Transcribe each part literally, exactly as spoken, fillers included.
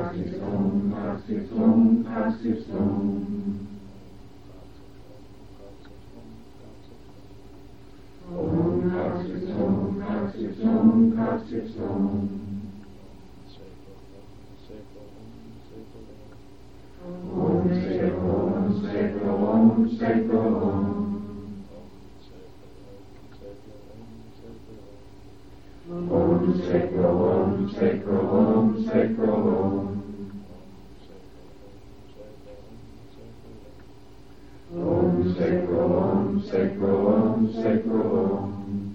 Coccyx Om, Coccyx Om, Coccyx Om. Om Coccyx Om, Coccyx Om, Coccyx Om. Om Sacral Om, Sacral Om, Sacral Om. Om Sacral Om, Sacral Om, Sacral Om. Om Sacral Om, Sacral Om, Sacral Om.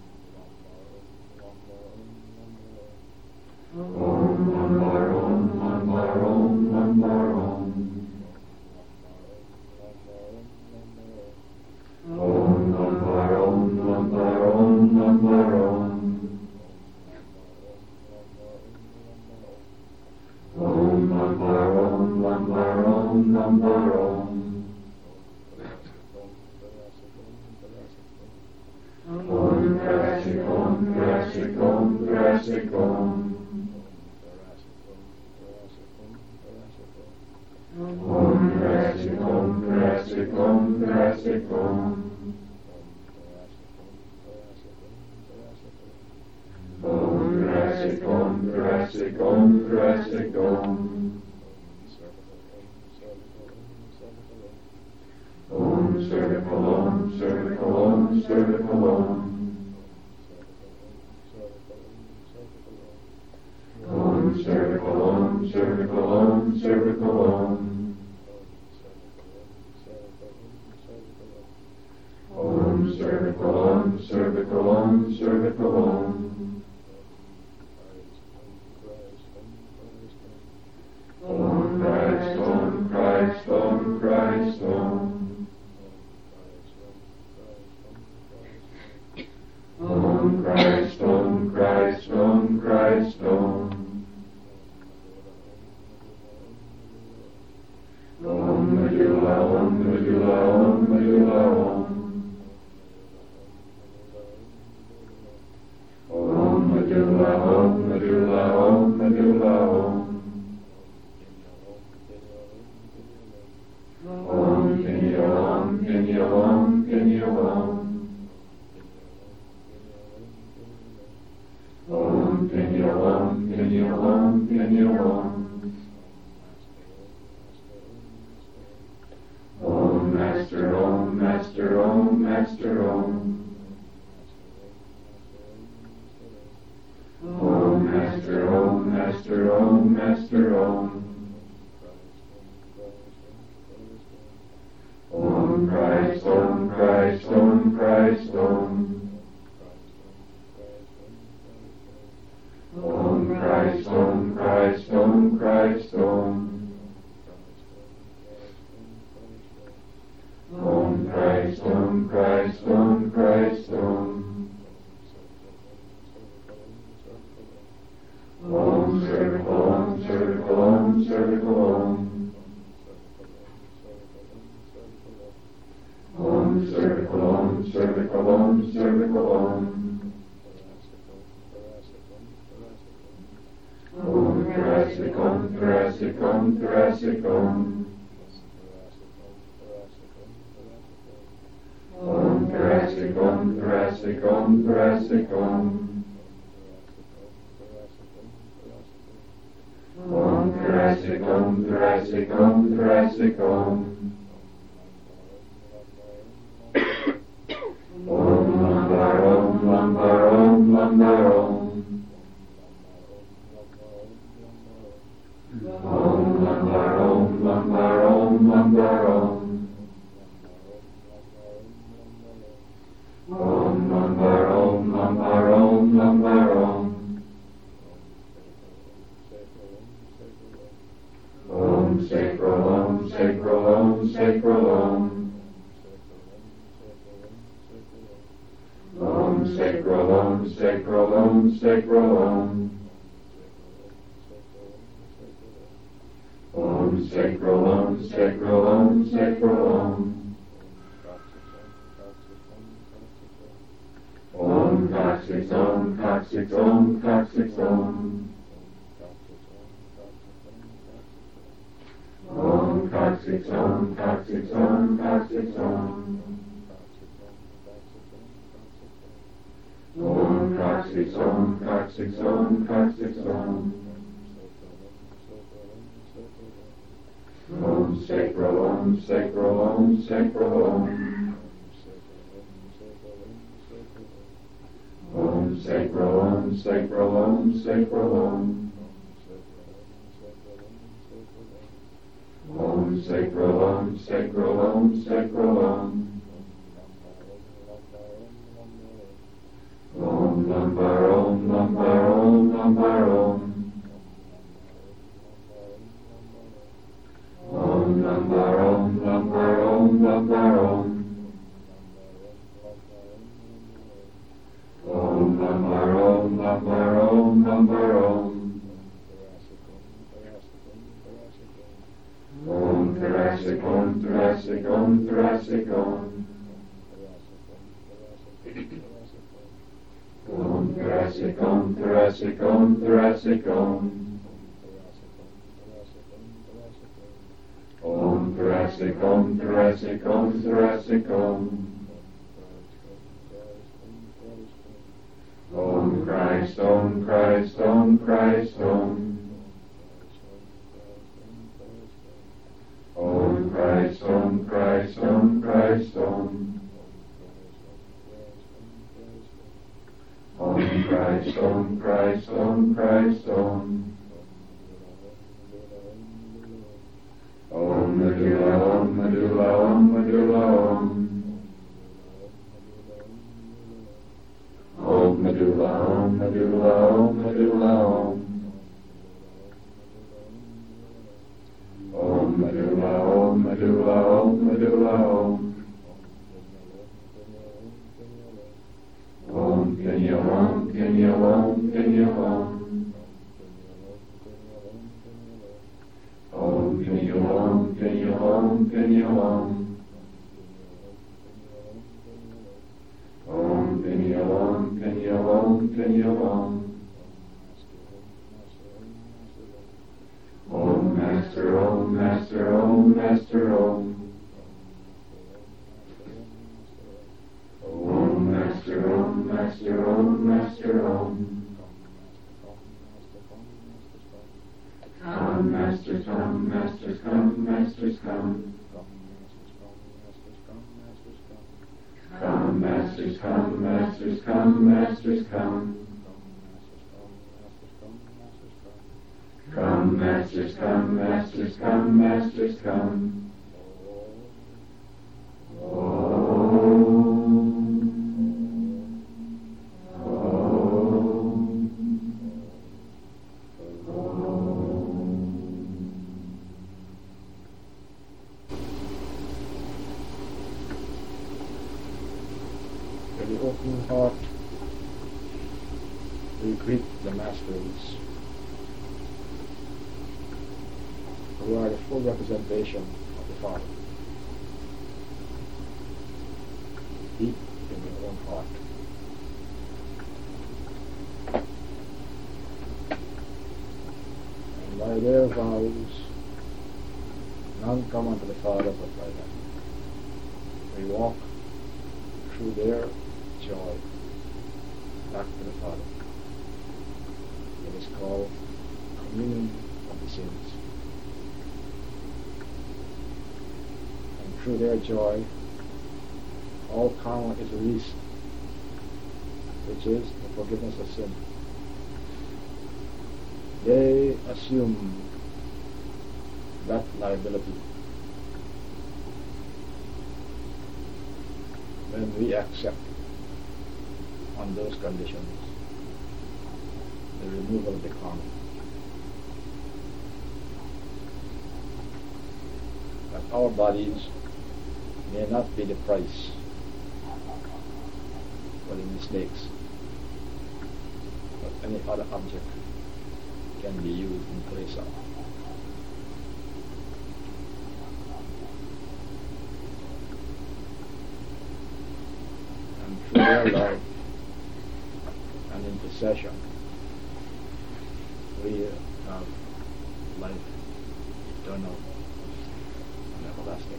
Om Lambar Om, Lambar Om, Lambar Om. Om Lambar Om, Lambar Om, Lambar Om. Om Lambar Om, Lambar Om, Lambar Om. Om Thoracic Om, Thoracic Om, Thoracic Om. Om Thoracic Om, Thoracic Om, Thoracic Om. Om Thoracic Om, Thoracic Om, Thoracic Om. Om Cervical Om, Cervical Om, Cervical Om. Om Cervical Om, Cervical Om, Cervical Om. Om Cervical Om, Cervical Om, Cervical Om. Om Christ Om, Christ Om, Christ Om. Om Christ Om, Christ Om, Christ Om. Om Medulla Om, Medulla Om, Medulla Om. Om Medulla Om, Medulla Om, Medulla Om. Om Pineal Om, Pineal Om, Pineal Om. Om Pineal Om, Pineal Om, Pineal Om. Om Master Om, Master Om, Master Om. Om Master Om, Master Om, Master Om. Om Christ Om, Christ Om, Christ Om. Om Christ Om, Christ Om, Christ Om. Om Christ Om, Christ Om, Christ Om. Om Cervical Om, Cervical Om, Cervical Om. Om Cervical Om, Cervical Om, Cervical Om. Om Thoracic Om, Thoracic Om, Thoracic Om. Om Thoracic Om, Thoracic Om, Thoracic Om. Om Thoracic Om, Thoracic Om, Thoracic Om. Om Lambar Om, Lambar Om, Lambar Om. Om Lambar Om, Lambar Om, Lambar Om. Om Lambar Om, Lambar Om, Lambar Om. Om Sacral Om, Sacral Om, Sacral Om. Om Sacral Om, Sacral Om, Sacral Om. Om Sacral Om, Sacral Om, Sacral Om. Om Coccyx Om, Coccyx Om, Coccyx Om. coccyx om, coccyx om, coccyx om. Om coccyx om, coccyx om, coccyx om. Om sacral om, sacral om, sacral om. Om sacral om, sacral om, sacral om. Om sacral om, sacral om, sacral om. Om lumbar om, lumbar om, lumbar om. Om lumbar om, lumbar om, lumbar om. Om lumbar om, lumbar om, lumbar om. Om thoracic om, thoracic om, thoracic om. Om thoracic om, thoracic om, thoracic om. Om thoracic om, thoracic om, thoracic om. Om Christ, om Christ, om Christ, om. Om Christ, om Christ, om Christ, om. Om Christ, om Christ, om Christ, om. Om medulla, om medulla, om medulla, om. Om medulla, om medulla, om medulla, om. Om medulla, om medulla, om medulla, om. Om Kenya, om Kenya, om Kenya, om. Om Kenya, om Kenya, om Kenya, om. Om Kenya, om Kenya, om Kenya, om. Om Master, om Master, om Master, om. Om Master, om Master, om Master, om. Come, Masters, come, Masters, come, Masters, come. Come, Masters, come, Masters, come, Masters, come. Come, Masters, come, Masters, come, Masters, come. Oh. Open heart, we greet the Masters, who are the full representation of the Father. Deep in your own heart. And by their vows, none come unto the Father but by them. We walk through their joy back to the Father. It is called communion of the saints. And through their joy, all karma is released, which is the forgiveness of sin. They assume that liability when we accept on those conditions the removal of the karma. That our bodies may not be the price for the mistakes, but any other object can be used in place of. And through their love and intercession, we have life eternal everlasting.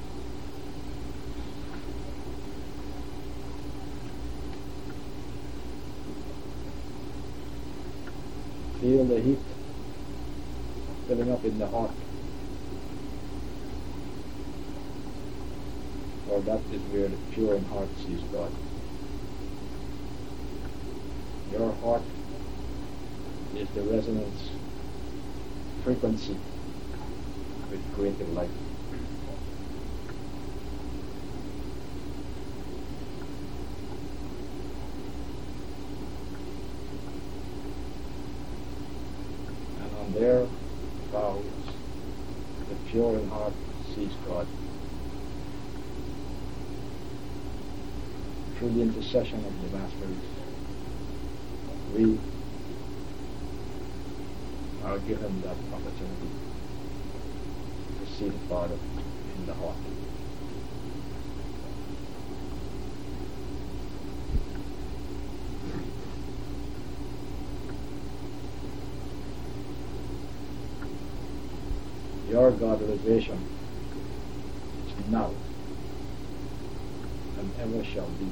Feel the heat filling up in the heart. For that is where the pure in heart sees God. Your heart is the resonance frequency with creative life. And on their vows, the pure in heart sees God. Through the intercession of the Masters, we are given that opportunity to see the Father in the heart. Your God-realization is now and ever shall be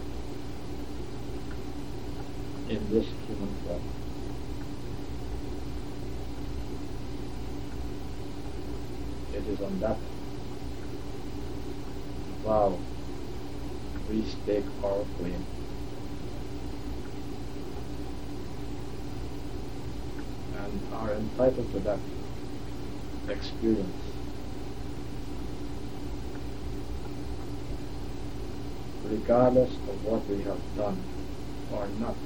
in this human form. It is on that vow we stake our claim. And are entitled to that experience. Regardless of what we have done or not.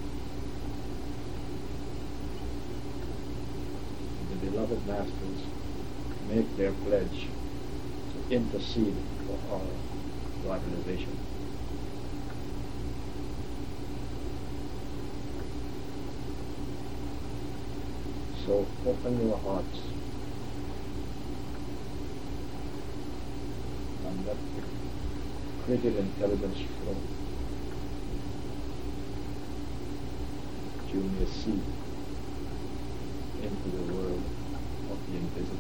The beloved Masters make their pledge to intercede for our God-realization. So open your hearts and let the creative intelligence flow, that you may see into the world of the invisible.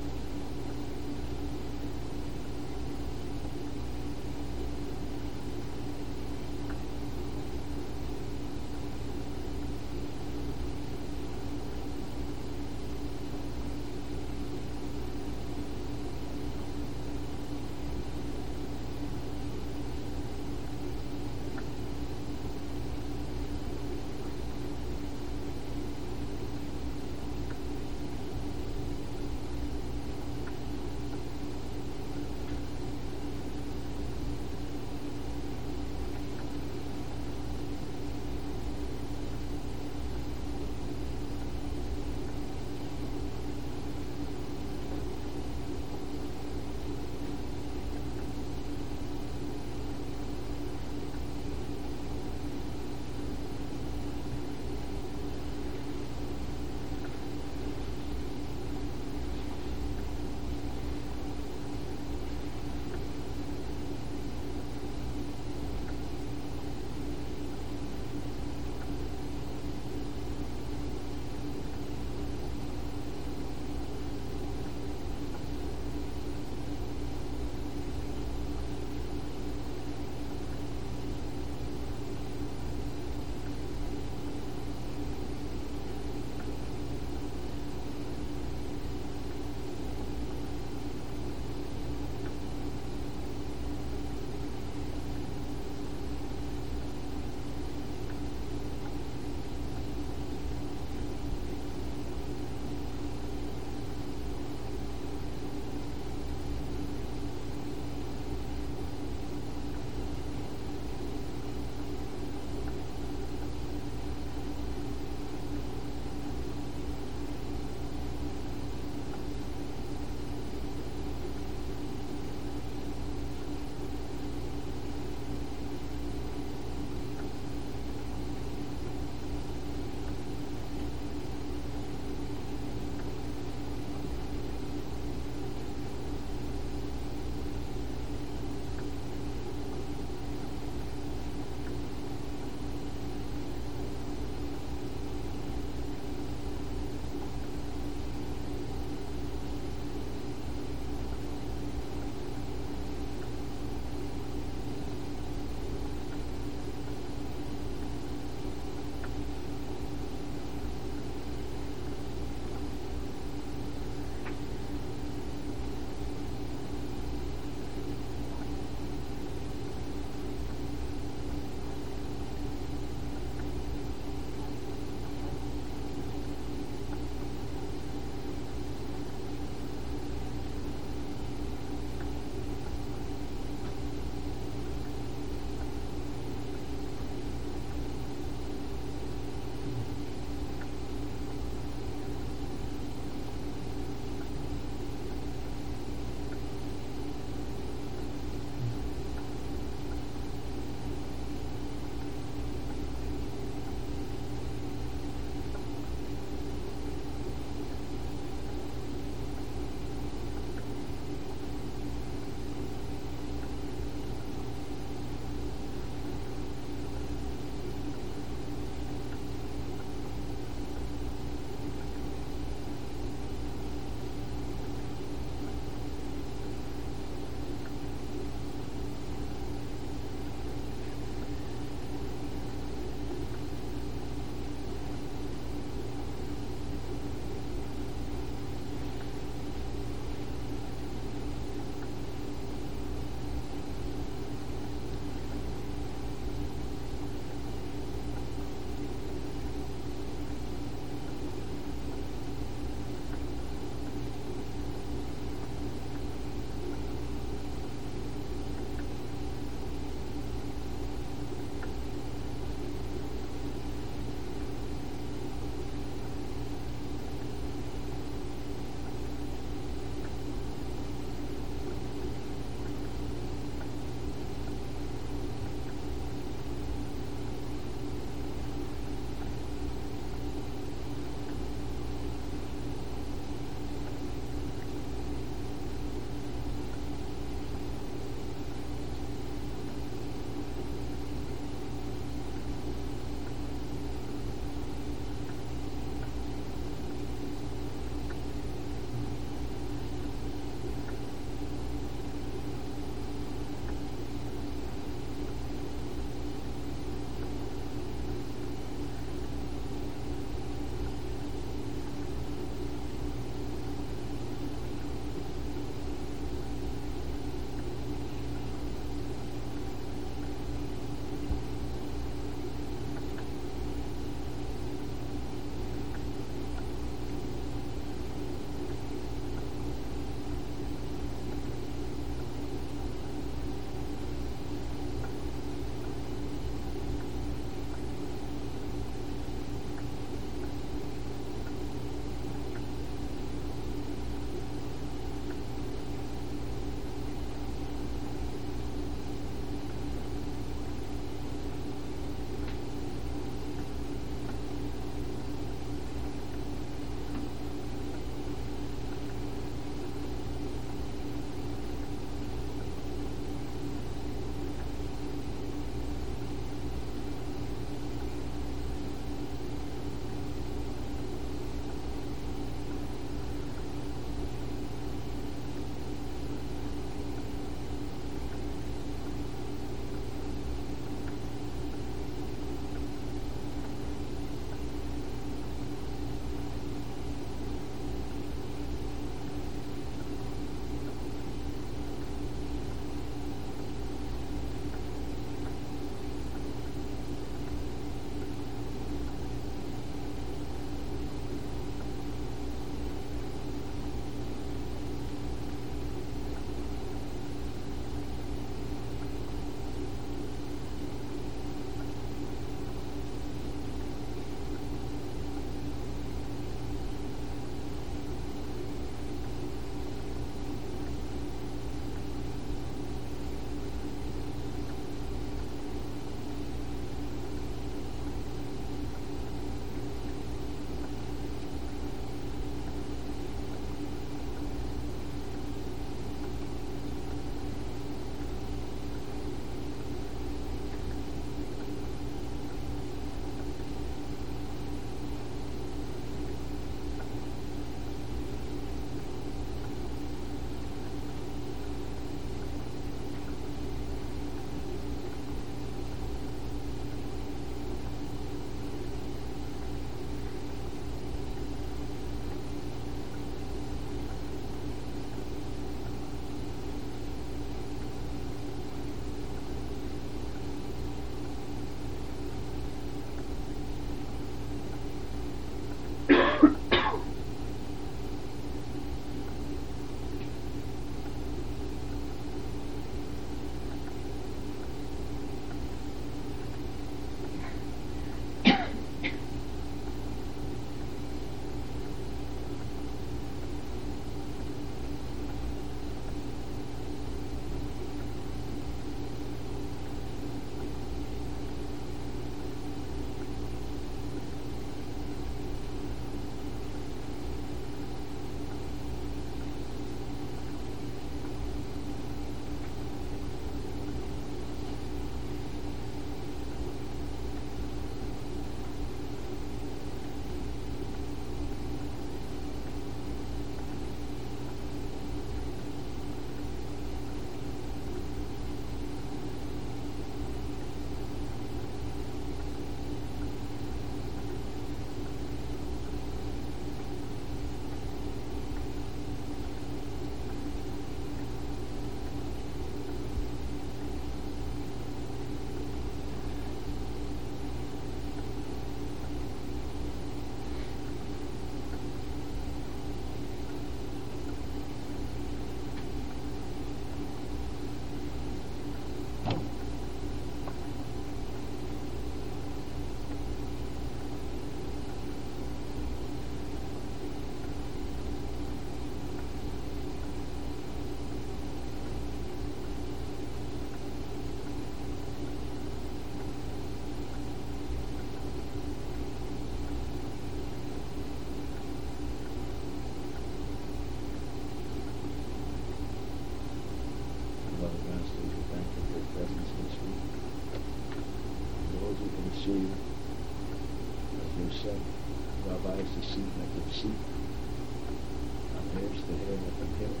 said, Rabbi is the seed that gives seed. And here's the hill of the hill.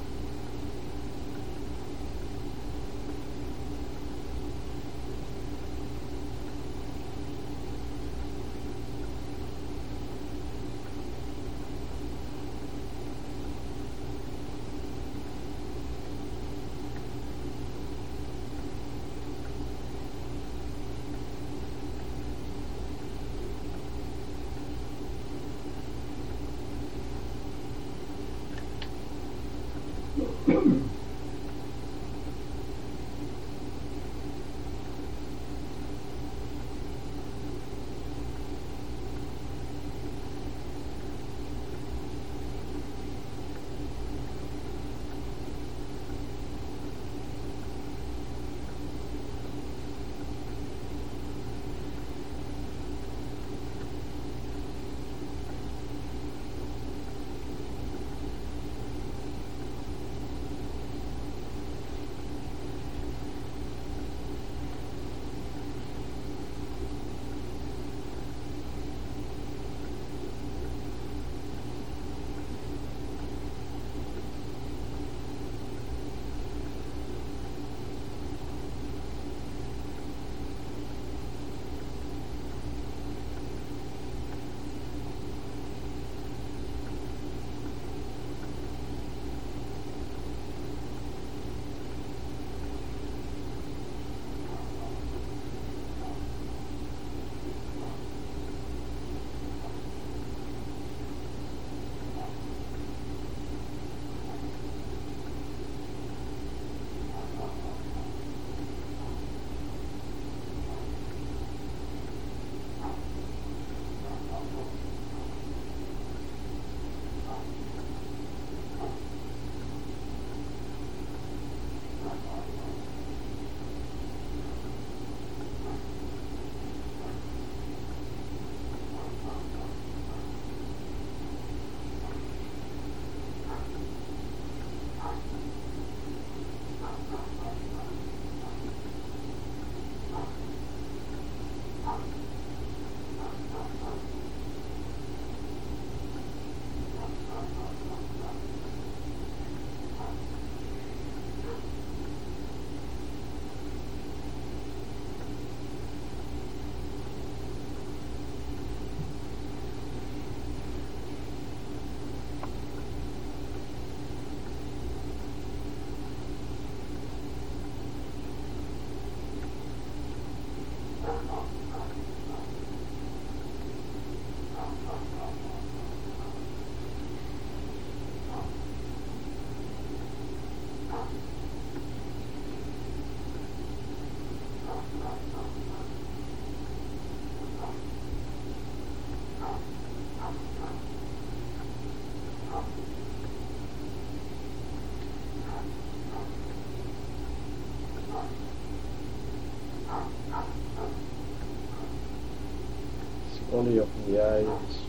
Slowly open the eyes.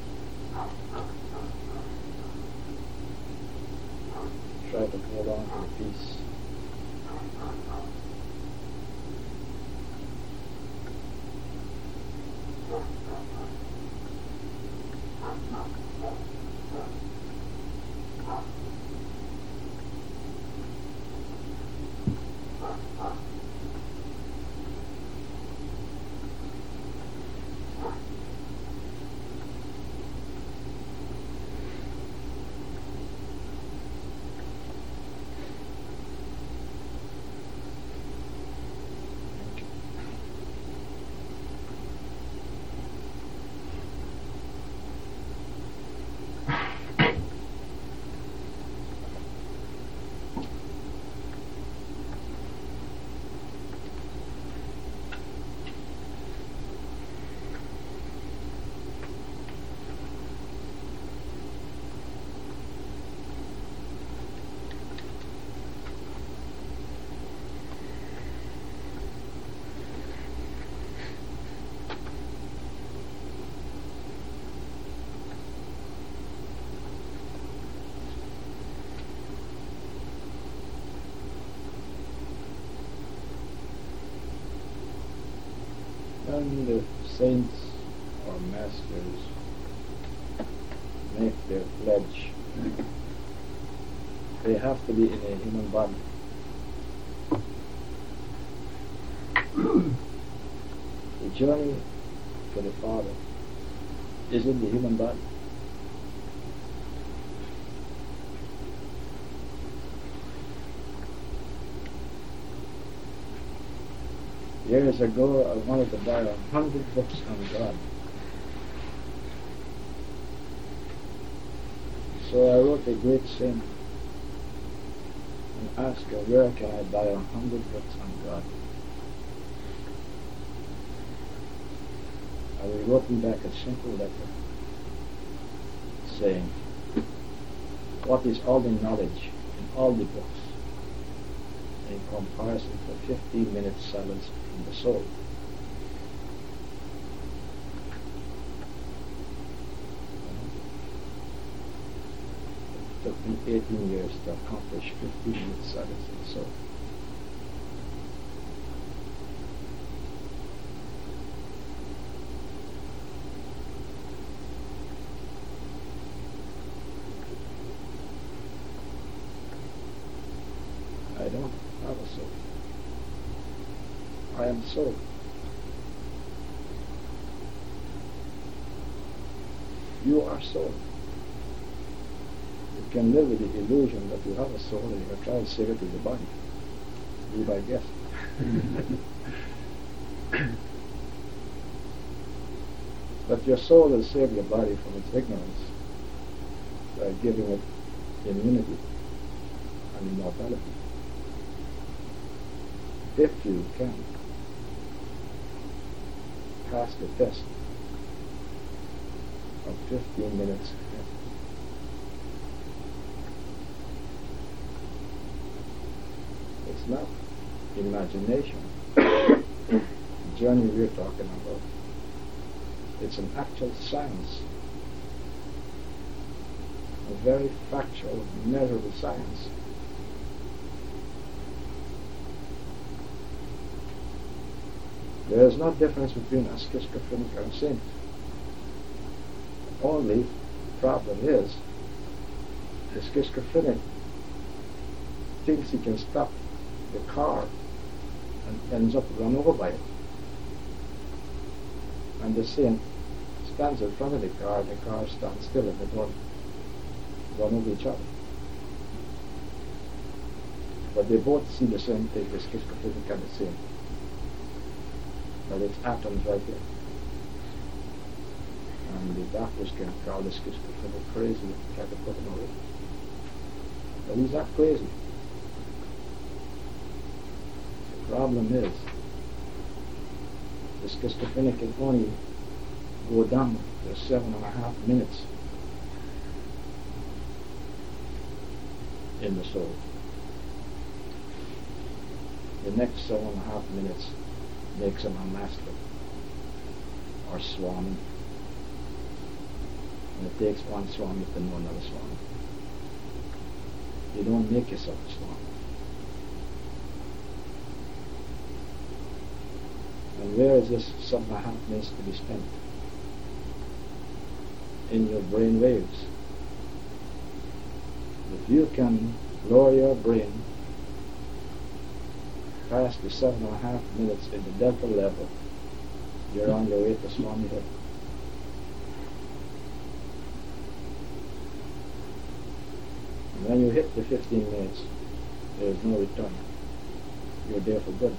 Try to hold on to the peace. And the saints or our masters make their pledge, they have to be in a human body. The journey to the Father is in the human body. Years ago, I wanted to buy a hundred books on God. So I wrote a great saint and asked her, where can I buy a hundred books on God? And he wrote me back a simple letter saying, what is all the knowledge in all the books in comparison to fifteen minutes silence in the soul? It took me eighteen years to accomplish fifteen minutes silence in the soul. I don't have a soul. I am soul. You are soul. You can live with the illusion that you have a soul and you can try to save it with the body. Be my guest. But your soul will save your body from its ignorance by giving it immunity and immortality. If you can pass the test of fifteen minutes. It's not imagination, the journey we're talking about. It's an actual science, a very factual, measurable science. There is no difference between a schizophrenic and a saint. The only problem is the schizophrenic thinks he can stop the car and ends up run over by it. And the saint stands in front of the car and the car stands still and they don't run over each other. But they both see the same thing, the schizophrenic and the saint. But it's atoms right there. And the doctors can call the schizophrenic crazy and try to put him away. But he's not crazy. The problem is, the schizophrenic can only go down to seven and a half minutes in the soul. The next seven and a half minutes makes him a master or swami. And it takes one swami to know another swami. You don't make yourself a swami. And where is this seven and a half minutes to be spent? In your brain waves. If you can lower your brain past the seven and a half minutes in the delta level, you're on your way to Swamihood. And when you hit the fifteen minutes, there is no return. You're there for good.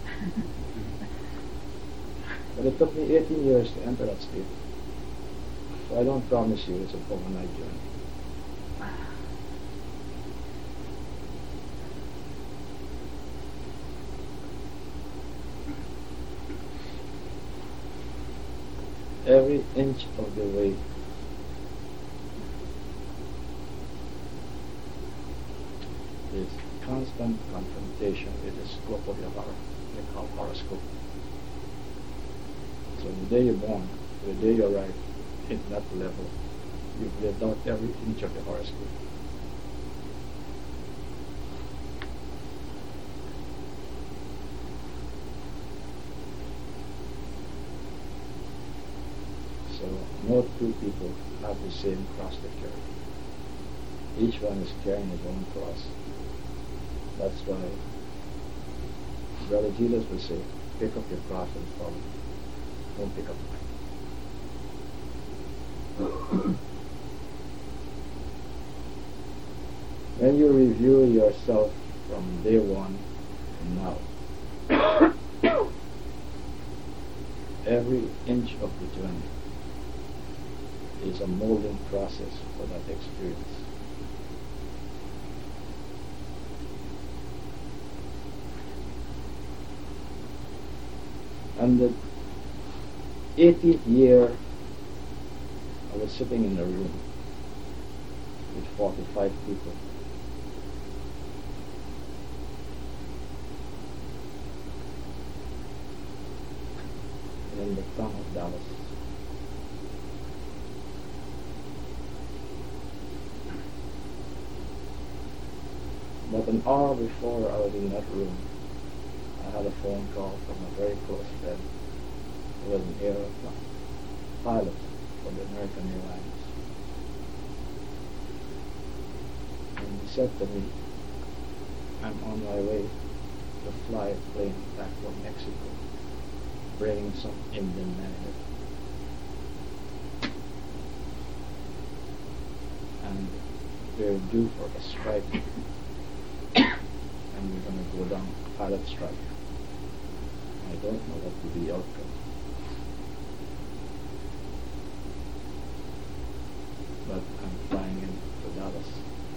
But it took me eighteen years to enter that state. So I don't promise you it's an overnight journey. Every inch of the way is constant confrontation with the scope of your horror, they call horoscope. So the day you're born, the day you arrive in that level, you've lived out every inch of the horoscope. no two people have the same cross to carry. Each one is carrying his own cross. That's why Brother Jesus would say, pick up your cross and follow. Don't pick up mine. When you review yourself from day one and now, every inch of the journey is a molding process for that experience. And the eighteenth year, I was sitting in a room with forty-five people. In the town of Dallas. But an hour before I was in that room, I had a phone call from a very close friend who was an air pilot for the American Airlines. And he said to me, I'm on my way to fly a plane back from Mexico, bringing some Indian man in it. And we're due for a strike. And we're going to go down pilot strike. I don't know what will be the outcome. But I'm flying in to Dallas.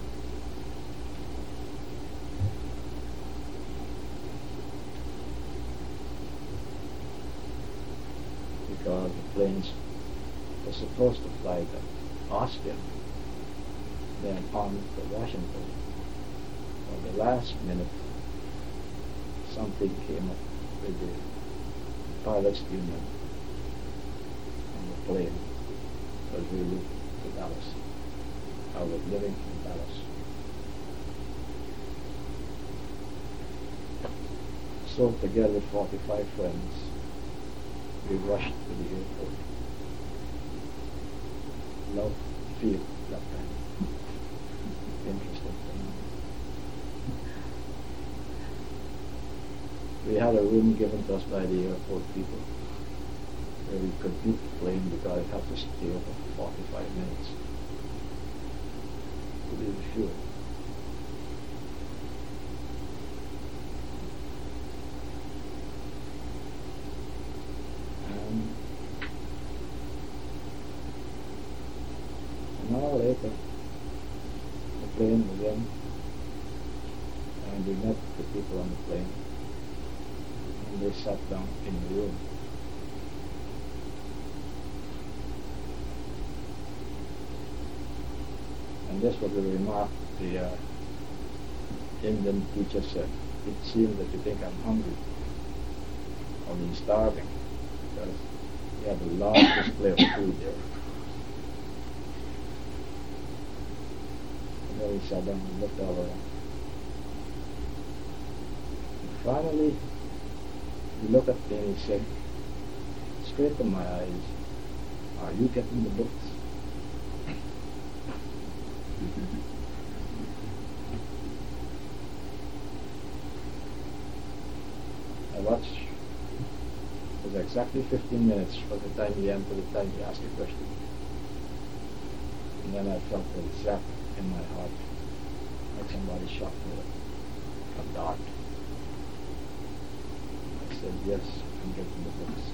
Because the planes were supposed to fly to Austin, then on to Washington. At the last minute, something came up with the pilots union on the plane as we moved to Dallas. I was living in Dallas. So together with forty-five friends, we rushed to the airport. Love, fear, that time. Interesting thing. We had a room given to us by the airport people where we could beat the plane because it had to stay over forty-five minutes to be refueled. An hour later, the plane was in, and we met the people on the plane, and they sat down in the room. And this was the remark the uh, Indian teacher said. It seems that you think I'm hungry, or been starving, because we have a large display of food there. We sat down and looked all around. And finally, he looked at me and he said, straight in my eyes, are you getting the books? I watched. It was exactly fifteen minutes from the time he entered to the time he asked the question. And then I felt a zap in my heart, like somebody shot me with a dart. I said, yes, I'm getting the books.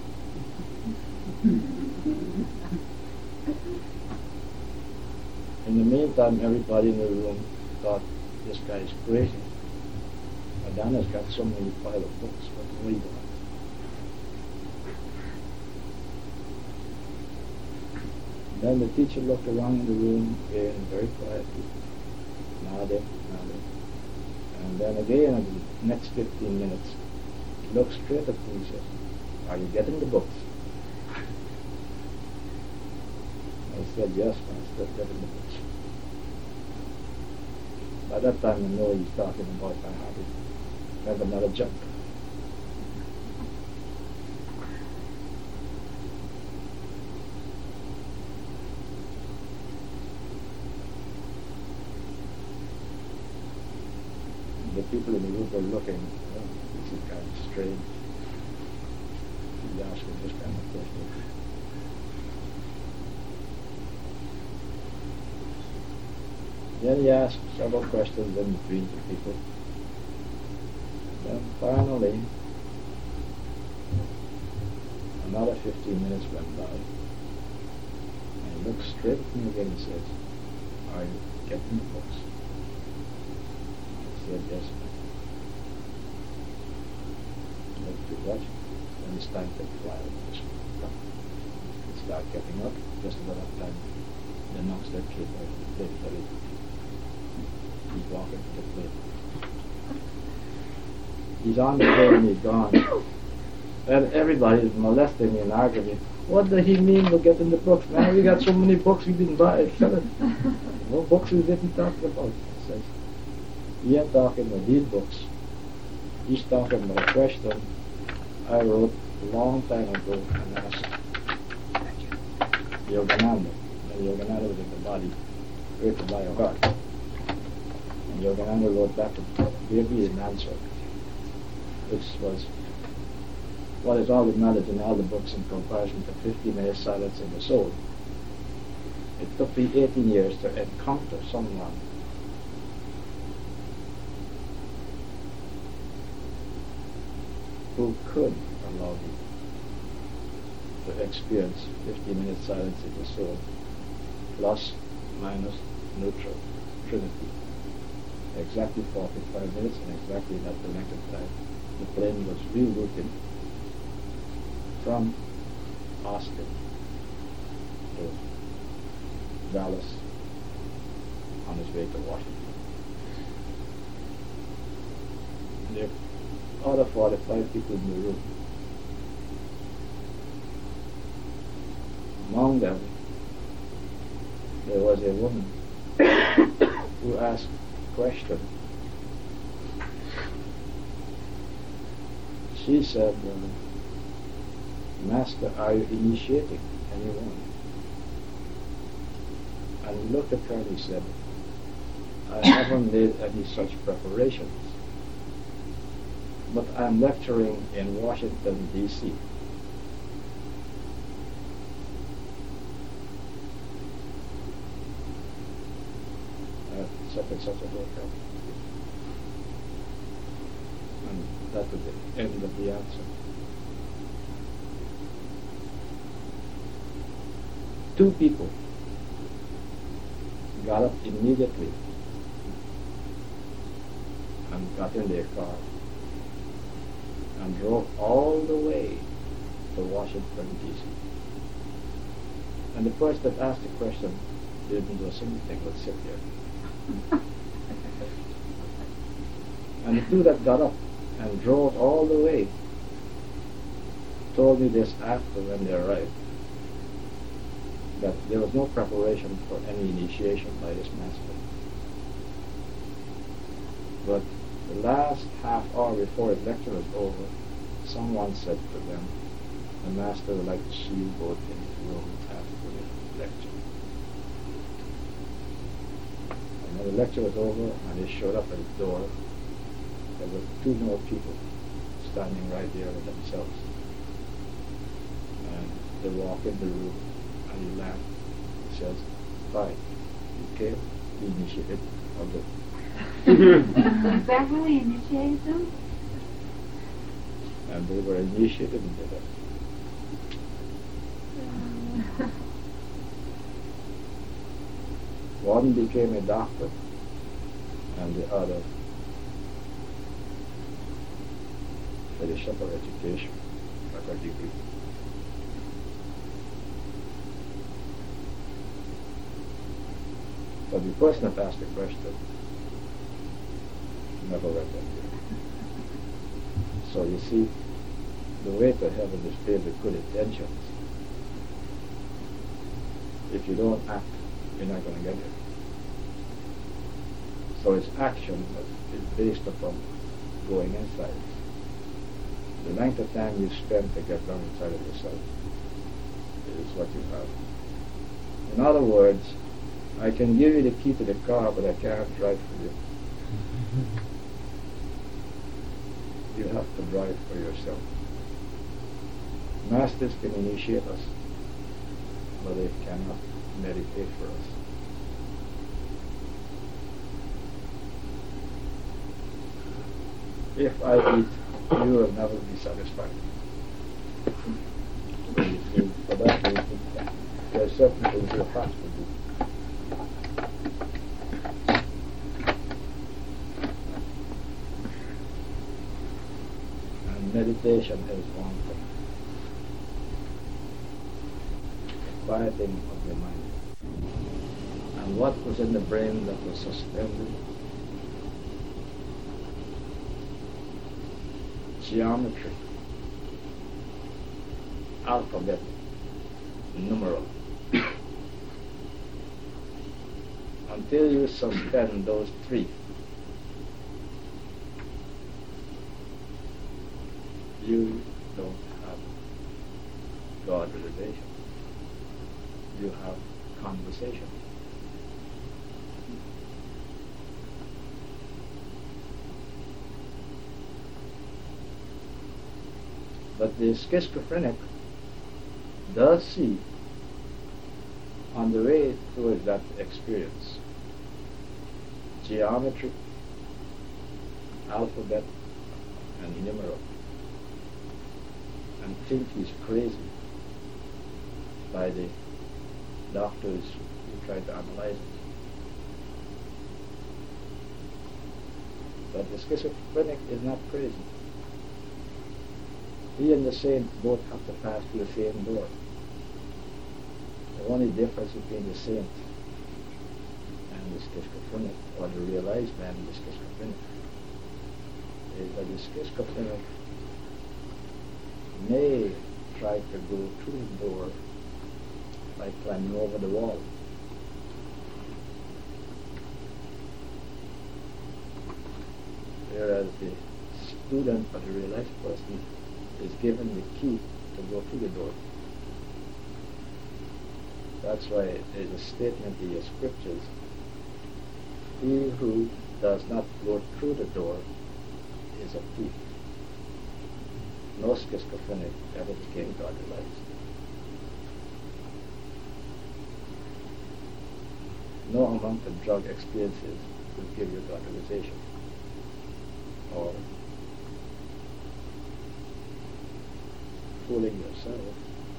In the meantime, everybody in the room thought, this guy is crazy. Adana's got so many pile of books, what do we do? Then the teacher looked around in the room again very quietly, nodded, nodded. And then again, in the next fifteen minutes, he looked straight at me and said, are you getting the books? I said, yes, I'm still getting the books. By that time, I know he's talking about my habit. Have another jump. The people in the group were looking, oh, this is kind of strange. He's asking this kind of question. Then he asked several questions in between the people. Then finally, another fifteen minutes went by. And he looked straight at me again and said, "Are you getting the books?" I said, "Yes." He looked at what? And he started to fly over the school. He started getting up just about that time. The knocks that kid out of the plate for it. He's walking to the plate. He's on the plane and he's gone. And everybody is molesting me and arguing me. What does he mean we're getting the books? Man, we got so many books we didn't buy. Tell it. What books we didn't talk about? He says, he ain't talking about these books. He's talking about a question I wrote a long time ago and asked Yogananda. And Yogananda was in the body, created by a heart. And Yogananda wrote back and gave me an answer, which was, what is all the knowledge in all the books in comparison to fifty minutes silence in the soul? It took me eighteen years to encounter someone who could allow me to experience fifty minutes silence in the soul, plus, minus, neutral, trinity. Exactly forty-five minutes, and exactly that the length of time the plane was rerouting from Austin to Dallas on his way to Washington. And there were other forty-five people in the room. Among them, there was a woman who asked a question. She said, "Master, are you initiating anyone?" And he looked at her and he said, "I haven't made any such preparations, but I'm lecturing in Washington, D C at such and such a hotel." And that was the end of the answer. Two people got up immediately and got in their car and drove all the way to Washington, D C And the person that asked the question didn't do a single thing but sit there. And the two that got up and drove all the way told me this after when they arrived, that there was no preparation for any initiation by this master. But the last half hour before the lecture was over, someone said to them, "The master would like to see you both in his room after the lecture." And when the lecture was over and they showed up at his door, there were two more people standing right there with themselves. And they walk in the room and he laughed. He says, "Fine, you came, you initiated, I'll go." Is that really initiated them? And they were initiated into that. One became a doctor and the other finished up her education, got her degree. But the person that asked the question never went anywhere. So you see, the way to heaven is paved with good intentions. If you don't act, you're not going to get there. So it's action that is based upon going inside. The length of time you spend to get down inside of yourself is what you have. In other words, I can give you the key to the car, but I can't drive for you. to draw it for yourself. Masters can initiate us, but they cannot meditate for us. If I eat, you will never be satisfied. For that reason, there are certain things you have to do. And meditation is one thing. The quieting of the mind. And what was in the brain that was suspended? Geometry, alphabet, numeral. Until you suspend those three, you don't have God realization. You have conversation. But the schizophrenic does see on the way towards that experience geometry, alphabet, and numeral, and think he's crazy by the doctors who try to analyze it. But the schizophrenic is not crazy. He and the saint both have to pass through the same door. The only difference between the saint and the schizophrenic, or the realized man and the schizophrenic, is that the schizophrenic may try to go through the door by climbing over the wall. Whereas the student or the realized person is given the key to go through the door. That's why there's a statement in the scriptures, he who does not go through the door is a thief. No schizophrenic ever became God realized. No amount of drug experiences will give you God realization. Or fooling yourself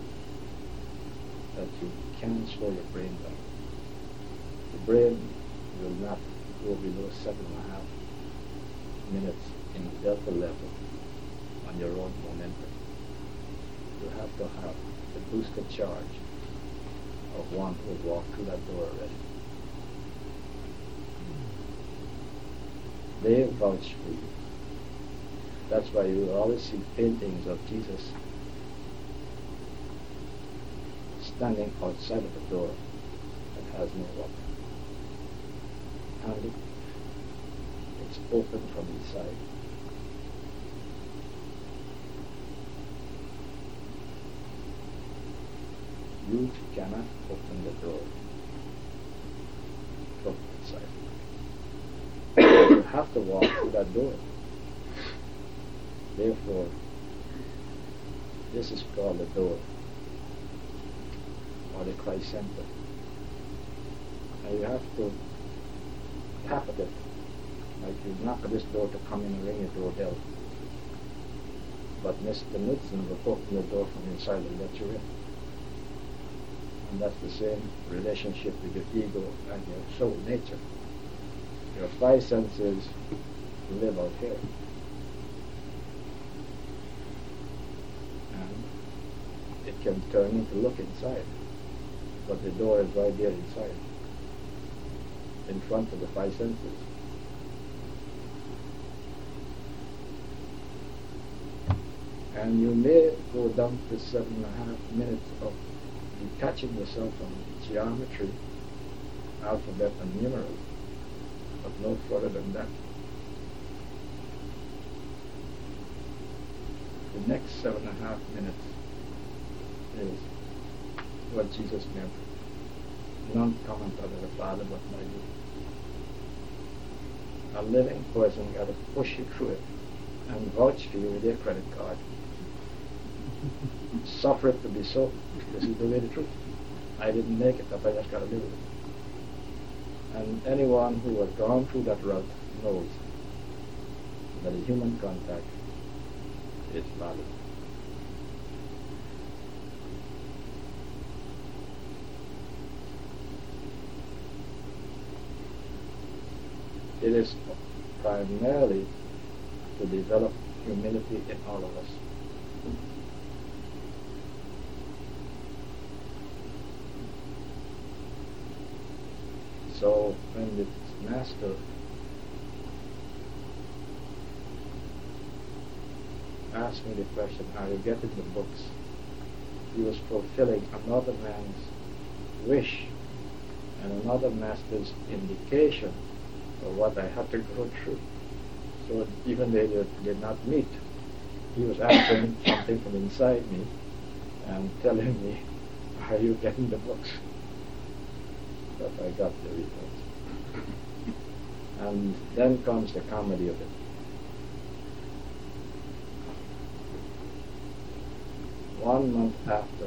that you can slow your brain down. The brain will not go below seven and a half minutes in delta level on your own momentum. You have to have the boosted charge of one who has walked through that door already. They vouch for you. That's why you will always see paintings of Jesus standing outside of the door that has no lock. And it's open from inside. You cannot open the door from inside. You have to walk through that door. Therefore, this is called the door, or the Christ Center. And you have to tap at it, like you knock at this door to come in and ring your doorbell. But Mister Knudsen will open the door from inside and let you in. And that's the same relationship with your ego and your soul nature. Your five senses live out here. And it can turn into look inside. But the door is right there inside, in front of the five senses. And you may go down to seven and a half minutes of detaching yourself from geometry, alphabet, and numeral, but no further than that. The next seven and a half minutes is what Jesus meant. None cometh out of the Father but by you. A living poison got to push you through it and vouch for you with their credit card. Suffer it to be so. This is the way the truth. I didn't make it up, I just got to live with it. And anyone who has gone through that route knows that a human contact is valid. It is primarily to develop humility in all of us. So when the master asked me the question, are you getting the books? He was fulfilling another man's wish and another master's indication of what I had to go through. So even though they did not meet, he was asking something from inside me and telling me, are you getting the books? But I got the results. And then comes the comedy of it. One month after,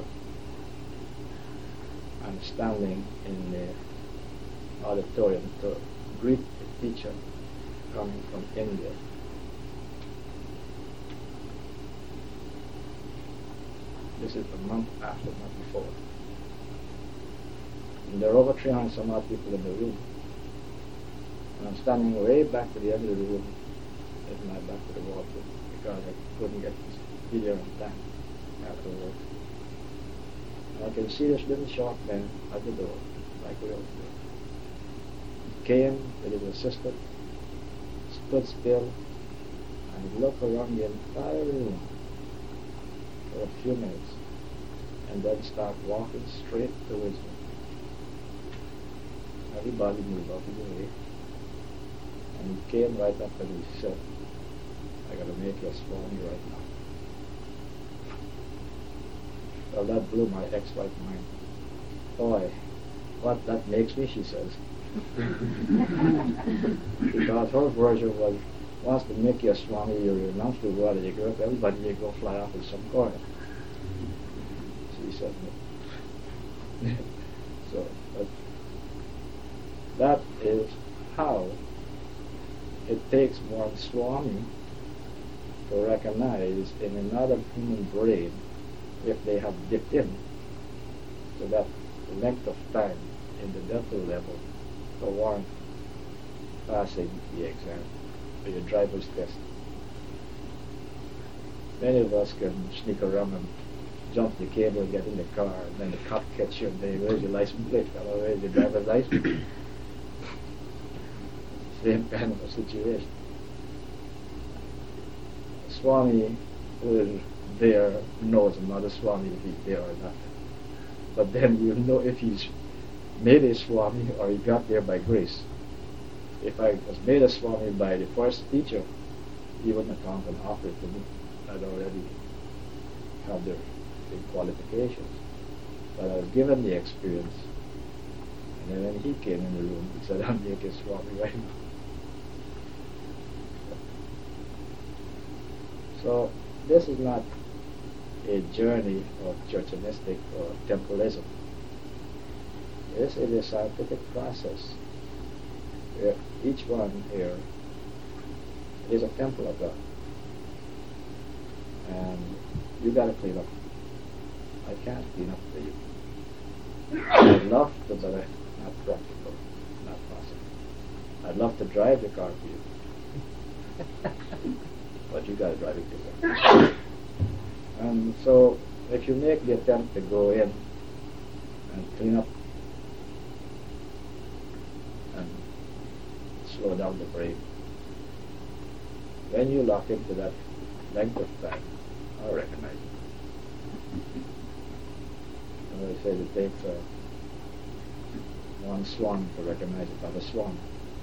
I'm standing in the auditorium to greet the teacher coming from India. This is a month after, not before. And there are over three hundred some odd people in the room. And I'm standing way back to the end of the room with my back to the wall because I couldn't get to be there on time afterwards. And I can see this little short man at the door, like we always do. He came with his assistant, stood still, and looked around the entire room for a few minutes, and then started walking straight towards me. Everybody moved out of the way, and he came right up and he said, I got to make you a Swami right now. Well, that blew my ex-wife mind. Boy, what that makes me, she says. Because her version was, wants to make you a Swami, you renounce the world, and you go up, everybody you go fly off in some corner. She said no. So, but that is how it takes one Swami to recognize in another human brain if they have dipped in to that length of time in the dental level to warrant passing the exam or your driver's test. Many of us can sneak around and jump the cable and get in the car, and then the cop catch you and they, where's your license plate? Fellow, where's your driver's license? Same kind of a situation. A Swami who is there knows another Swami if he's there or not. But then you know if he's made a Swami or he got there by grace. If I was made a Swami by the first teacher, he wouldn't have come and offer it to me. I'd already have the, the qualifications. But I was given the experience. And then when he came in the room, he said, I'll make a Swami right now. So this is not a journey of churchianistic or temporalism. This is a scientific process where each one here is a temple of God. And you got to clean up. I can't clean up for you. I'd love to, but it's not practical, not possible. I'd love to drive the car for you. But you got to drive it yourself. And so, if you make the attempt to go in and clean up and slow down the brain, when you lock into that length of time, I'll recognize it. And they say it takes uh, one swan to recognize another swan.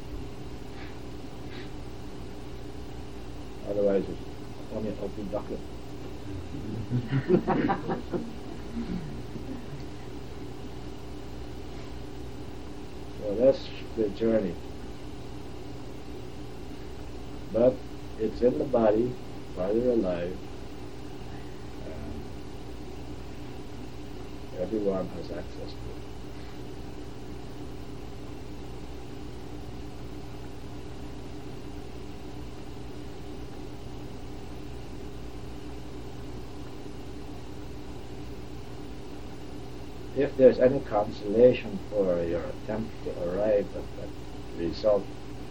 Otherwise, it's only an ugly duckling. So that's the journey. But It's in the body while you're alive. And everyone has access to it. If there's any consolation for your attempt to arrive at that result,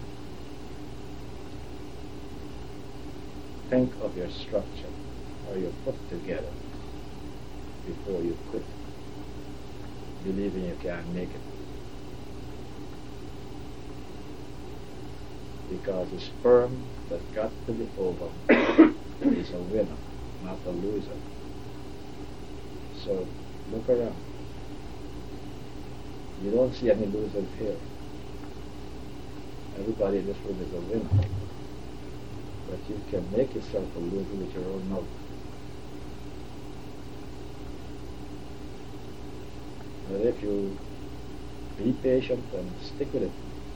think of your structure, how you're put together before you quit, believing you can't make it. Because the sperm that got to the ovum is a winner, not a loser. So look around. You don't see any losers here. Everybody in this room is a winner. But you can make yourself a loser with your own mouth. But if you be patient and stick with it,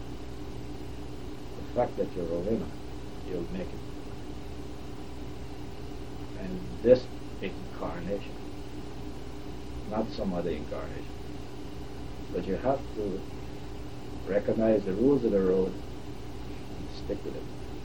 the fact that you're a winner, you'll make it. And this incarnation, not some other incarnation. But you have to recognize the rules of the road and stick with it.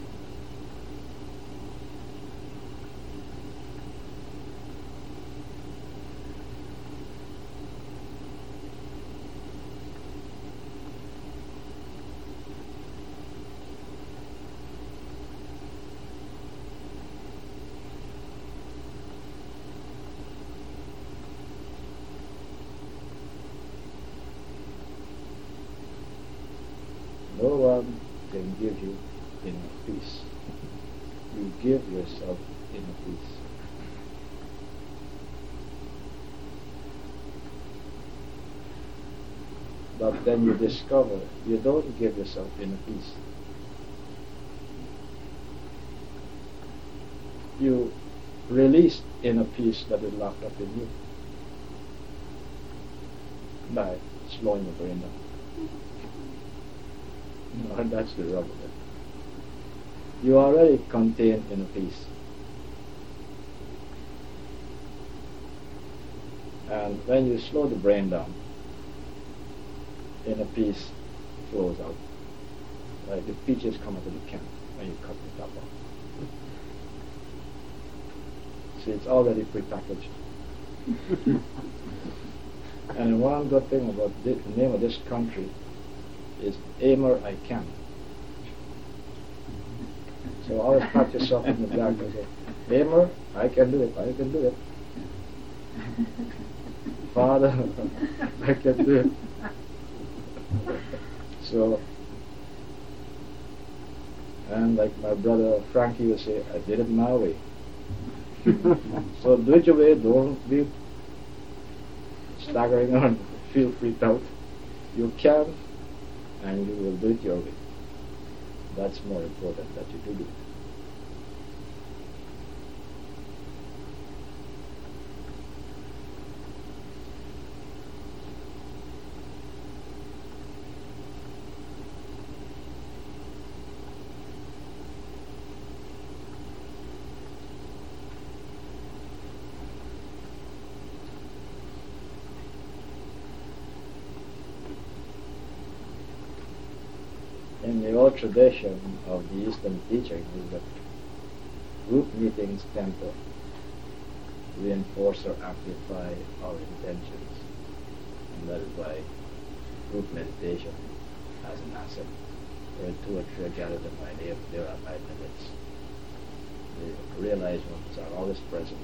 No one can give you inner peace. You give yourself inner peace. But then you discover you don't give yourself inner peace. You release inner peace that is locked up in you by slowing the brain down. No, that's the rub of it. You already contain inner peace. And when you slow the brain down, inner peace flows out. Like the peaches come out of the can when you cut the top off. See, it's already prepackaged. And one good thing about the name of this country is Aimer I Can. So always pat yourself in the back and say, Aimer, I can do it, I can do it. Father, I can do it. So, and like my brother Frankie would say, I did it my way. So do it your way, don't be staggering on, feel freaked out. You can, and you will do it your way. That's more important that you do it. In the old tradition of the Eastern teaching is that group meetings tend to reinforce or amplify our intentions. And that is why group meditation has an asset. Where two or three are gathered in my name, there are my limits. The realized ones are always present.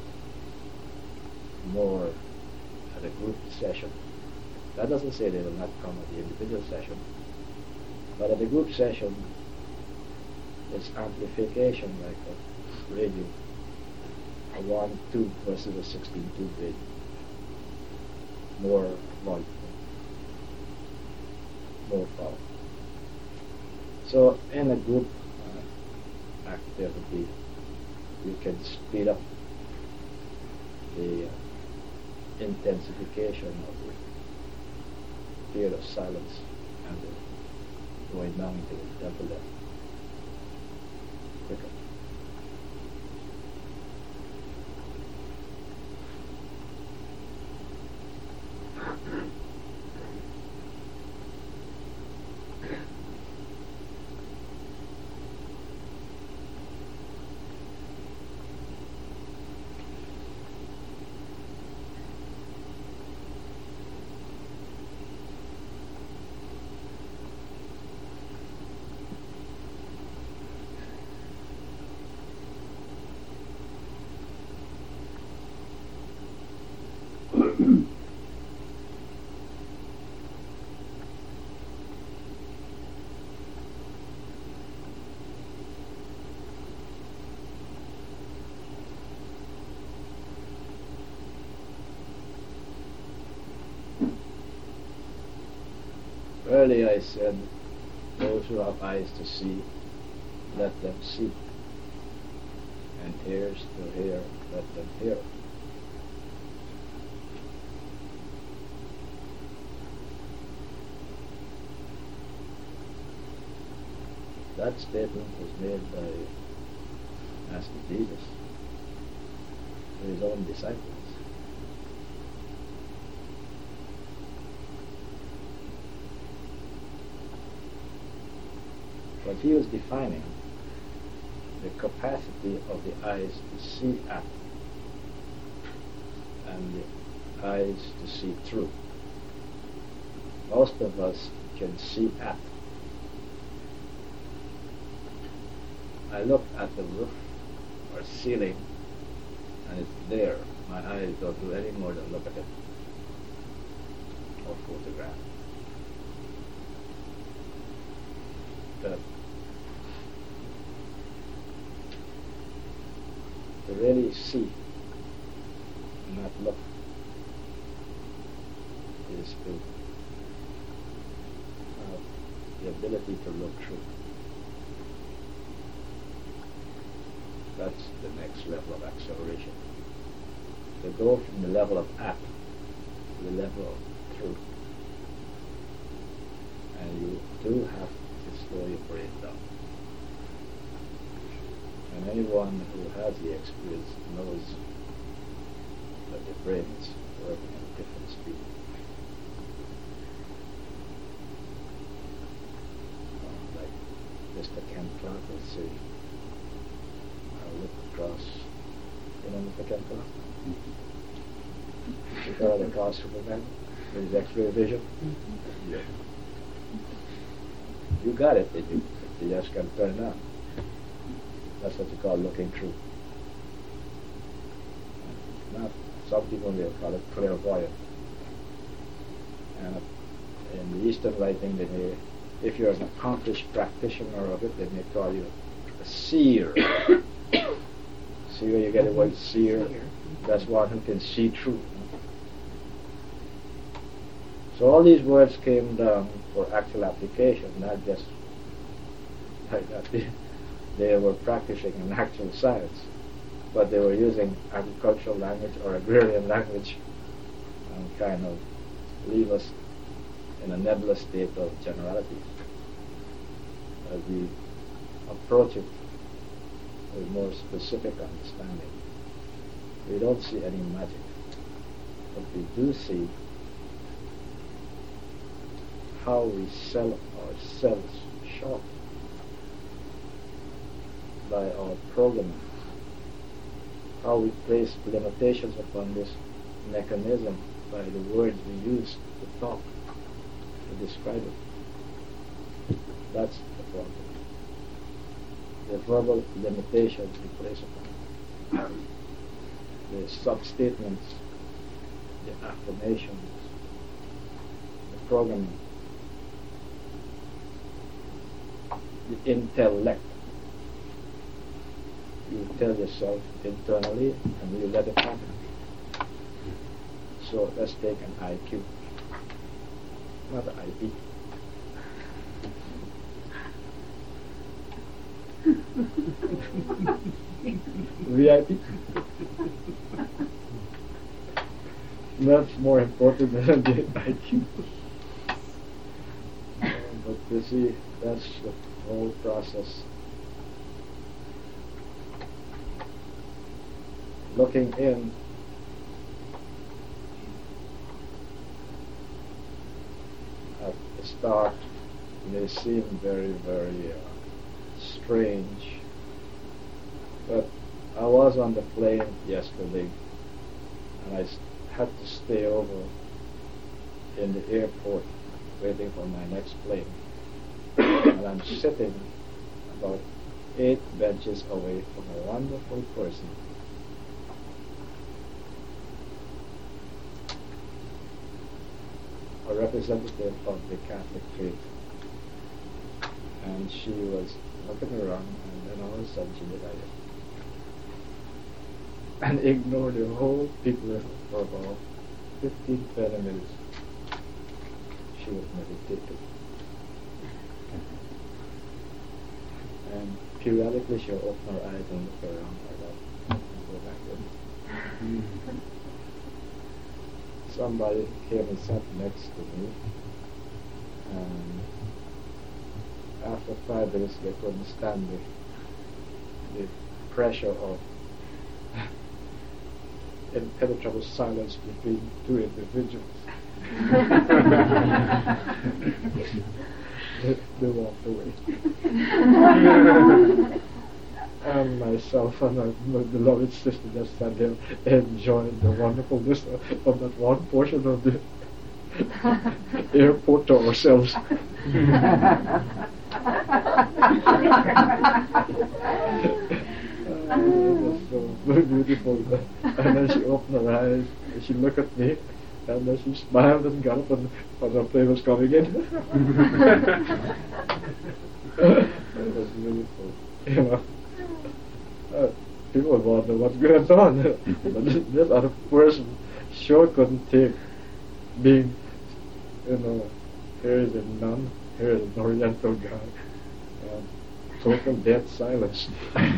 More at a group session. That doesn't say they will not come at the individual session. But at the group session, it's amplification like a radio, a one tube versus a sixteen tube radio, more volume, more power. So in a group uh, activity, you can speed up the uh, intensification of the period of silence and the going down to double that quicker. earlier I said, those who have eyes to see, let them see, and ears to hear, let them hear. That statement was made by Master Jesus to his own disciples. But he was defining the capacity of the eyes to see at and the eyes to see through. Most of us can see at. I look at the roof or ceiling and it's there. My eyes don't do any more than look at it or photograph. But to really see and not look is to have the ability to look through. That's the next level of acceleration. To go from the level of at to the level of through. And you do have to slow your brain down. And anyone who has the experience knows that the brain is working at a different speed. Uh, like Mister Ken Clark will say, I look across, you know Mister Ken Clark? You saw the car Superman with his X-ray vision? Yeah. You got it, did you? You just can turn it on. That's what you call looking through. Not, some people will call it clairvoyant. And in the Eastern writing, they may, if you're an accomplished practitioner of it, they may call you a seer. See where you get the word seer? That's one who can see through. So all these words came down for actual application, not just like that. They were practicing an actual science, but they were using agricultural language or agrarian language and kind of leave us in a nebulous state of generalities as we approach it with more specific understanding. We don't see any magic, but we do see how we sell ourselves short by our programming, how we place limitations upon this mechanism by the words we use to talk, to describe it. That's the problem. The verbal limitations we place upon it. The sub-statements, the affirmations, the programming, the intellect. You tell yourself internally and you let it happen. So let's take an I Q, not an I P. V I P. That's more important than the I Q. Uh, but you see, that's the whole process. Looking in, at the start may seem very, very uh, strange, but I was on the plane yesterday and I s- had to stay over in the airport waiting for my next plane. And I'm sitting about eight benches away from a wonderful person a representative of the Catholic faith. And she was looking around, and then all of a sudden she decided and ignored the whole people for about fifteen, twenty minutes. She was meditating. And periodically she'll open her eyes and look around like that and go back in. Somebody came and sat next to me, and after five minutes they couldn't stand the, the pressure of impenetrable silence between two individuals. they, they walked away. And myself and my, my beloved sister just sat there enjoying the wonderfulness of, of that one portion of the airport to ourselves. uh, it was so very beautiful. And then she opened her eyes and she looked at me, and then she smiled and got up, and, and her plane was coming in. It was beautiful, you know. Uh, people wonder what's going on. But this, this other person sure couldn't take being, you know, here is a nun, here is an Oriental guy, uh, total dead silence.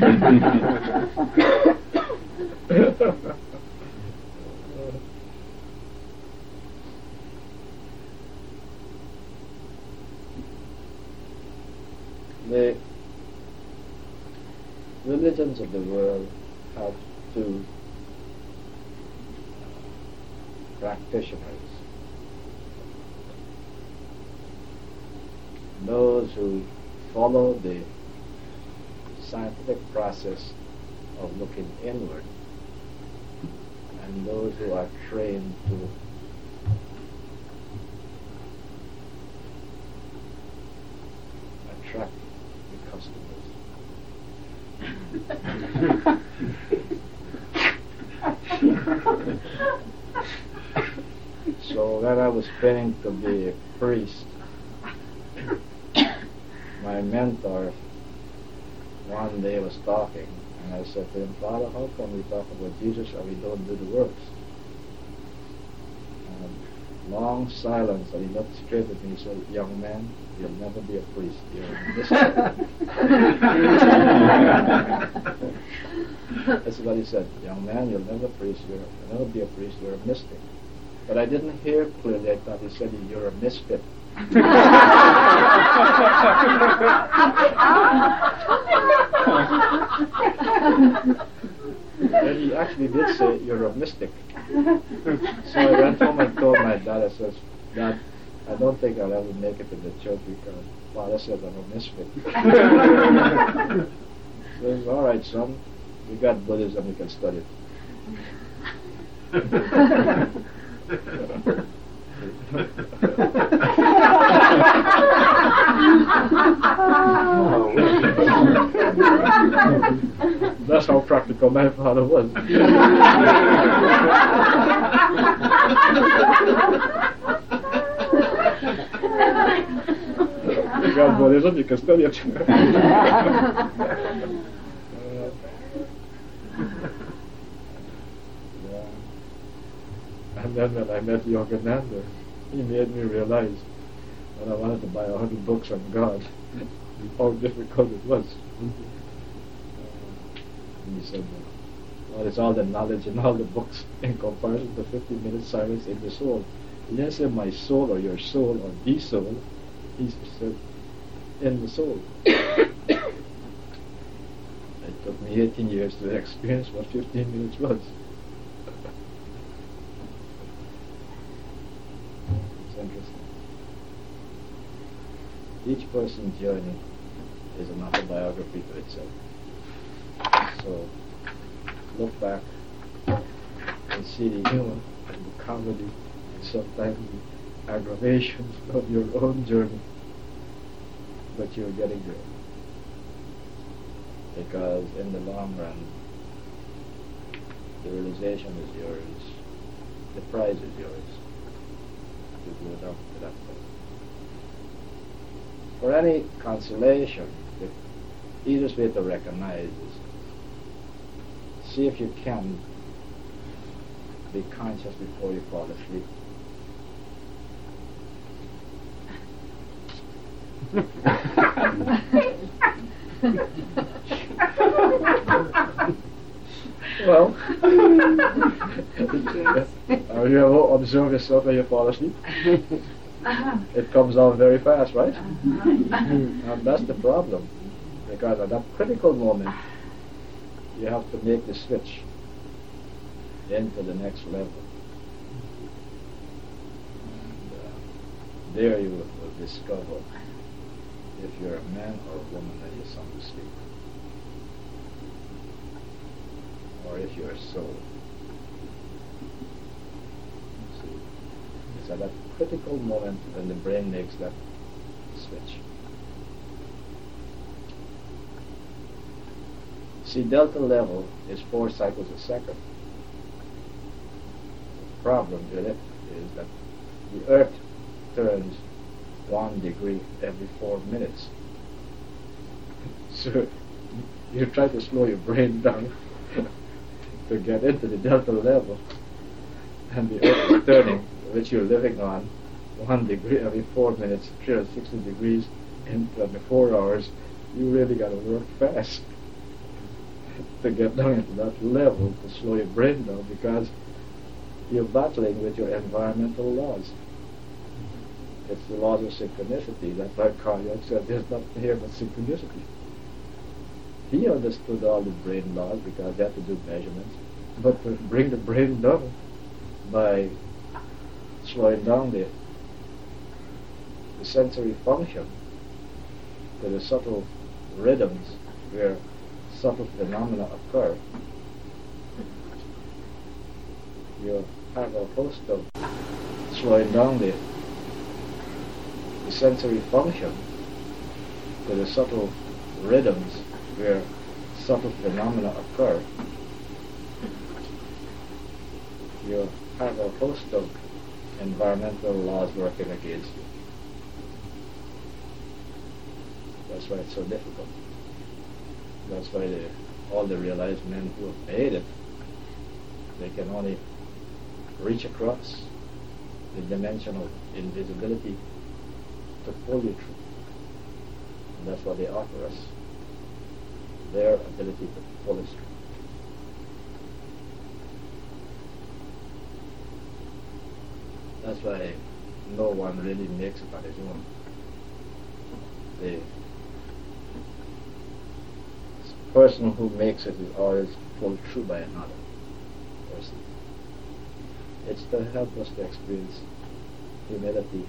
The religions of the world have two practitioners. Those who follow the scientific process of looking inward, and those who are trained to attract the customers. So when I was training to be a priest, my mentor one day was talking, and I said to him, Father, how come we talk about Jesus and we don't do the works? And long silence, and he looked straight at me and said, young man, you'll never be a priest. You're a mystic. That's what he said. Young man, you'll never priest. You're, you'll never be a priest. You're a mystic. But I didn't hear clearly. I thought he said, you're a misfit. And he actually did say, you're a mystic. So I went home and told my dad, I said, Dad, I don't think I'll ever make it to the church because Father said I'm a misfit. So he said, all right, son, we got Buddhism, you can study it. That's how practical my father was. You got Buddhism, you can study it. And then when I met Yogananda, he made me realize when I wanted to buy a hundred books on God, how difficult it was. Uh, and he said, well, it's all the knowledge in all the books in comparison to fifteen minutes silence in the soul. He didn't say my soul or your soul or the soul. He said, in the soul. It took me eighteen years to experience what fifteen minutes was. Interesting. Each person's journey is an autobiography to itself. So look back and see the humor and the comedy and sometimes the aggravations of your own journey, but you're getting there. Because in the long run, the realization is yours, the prize is yours. To go down to that point. For any consolation, the easiest way to recognize is see if you can be conscious before you fall asleep. Well, uh, you ever observe yourself when you fall asleep? It comes out very fast, right? And that's the problem, because at that critical moment, you have to make the switch into the next level. And, uh, there you will discover if you're a man or a woman that you're sound asleep, or if you're a soul. See, it's at that critical moment when the brain makes that switch. See, delta level is four cycles a second. The problem with it is that the Earth turns one degree every four minutes. So you try to slow your brain down to get into the delta level, and the Earth is turning, which you're living on, one degree every four minutes, three hundred sixty degrees in twenty-four hours. You really got to work fast to get down into that level, to slow your brain down, because you're battling with your environmental laws. It's the laws of synchronicity. That's why Carl Jung said there's nothing here but synchronicity. He understood all the brain laws because he had to do measurements, but to bring the brain down by slowing down the, the sensory function to the subtle rhythms where subtle phenomena occur, you have a host of slowing down the, the sensory function to the subtle rhythms where subtle phenomena occur. You have a host of environmental laws working against you. That's why it's so difficult. That's why the, all the realized men who have made it, they can only reach across the dimension of invisibility to pull you through. And that's what they offer us, their ability to pull us through. That's why no one really makes it on his own. The person who makes it is always pulled through by another person. It's to help us to experience humility.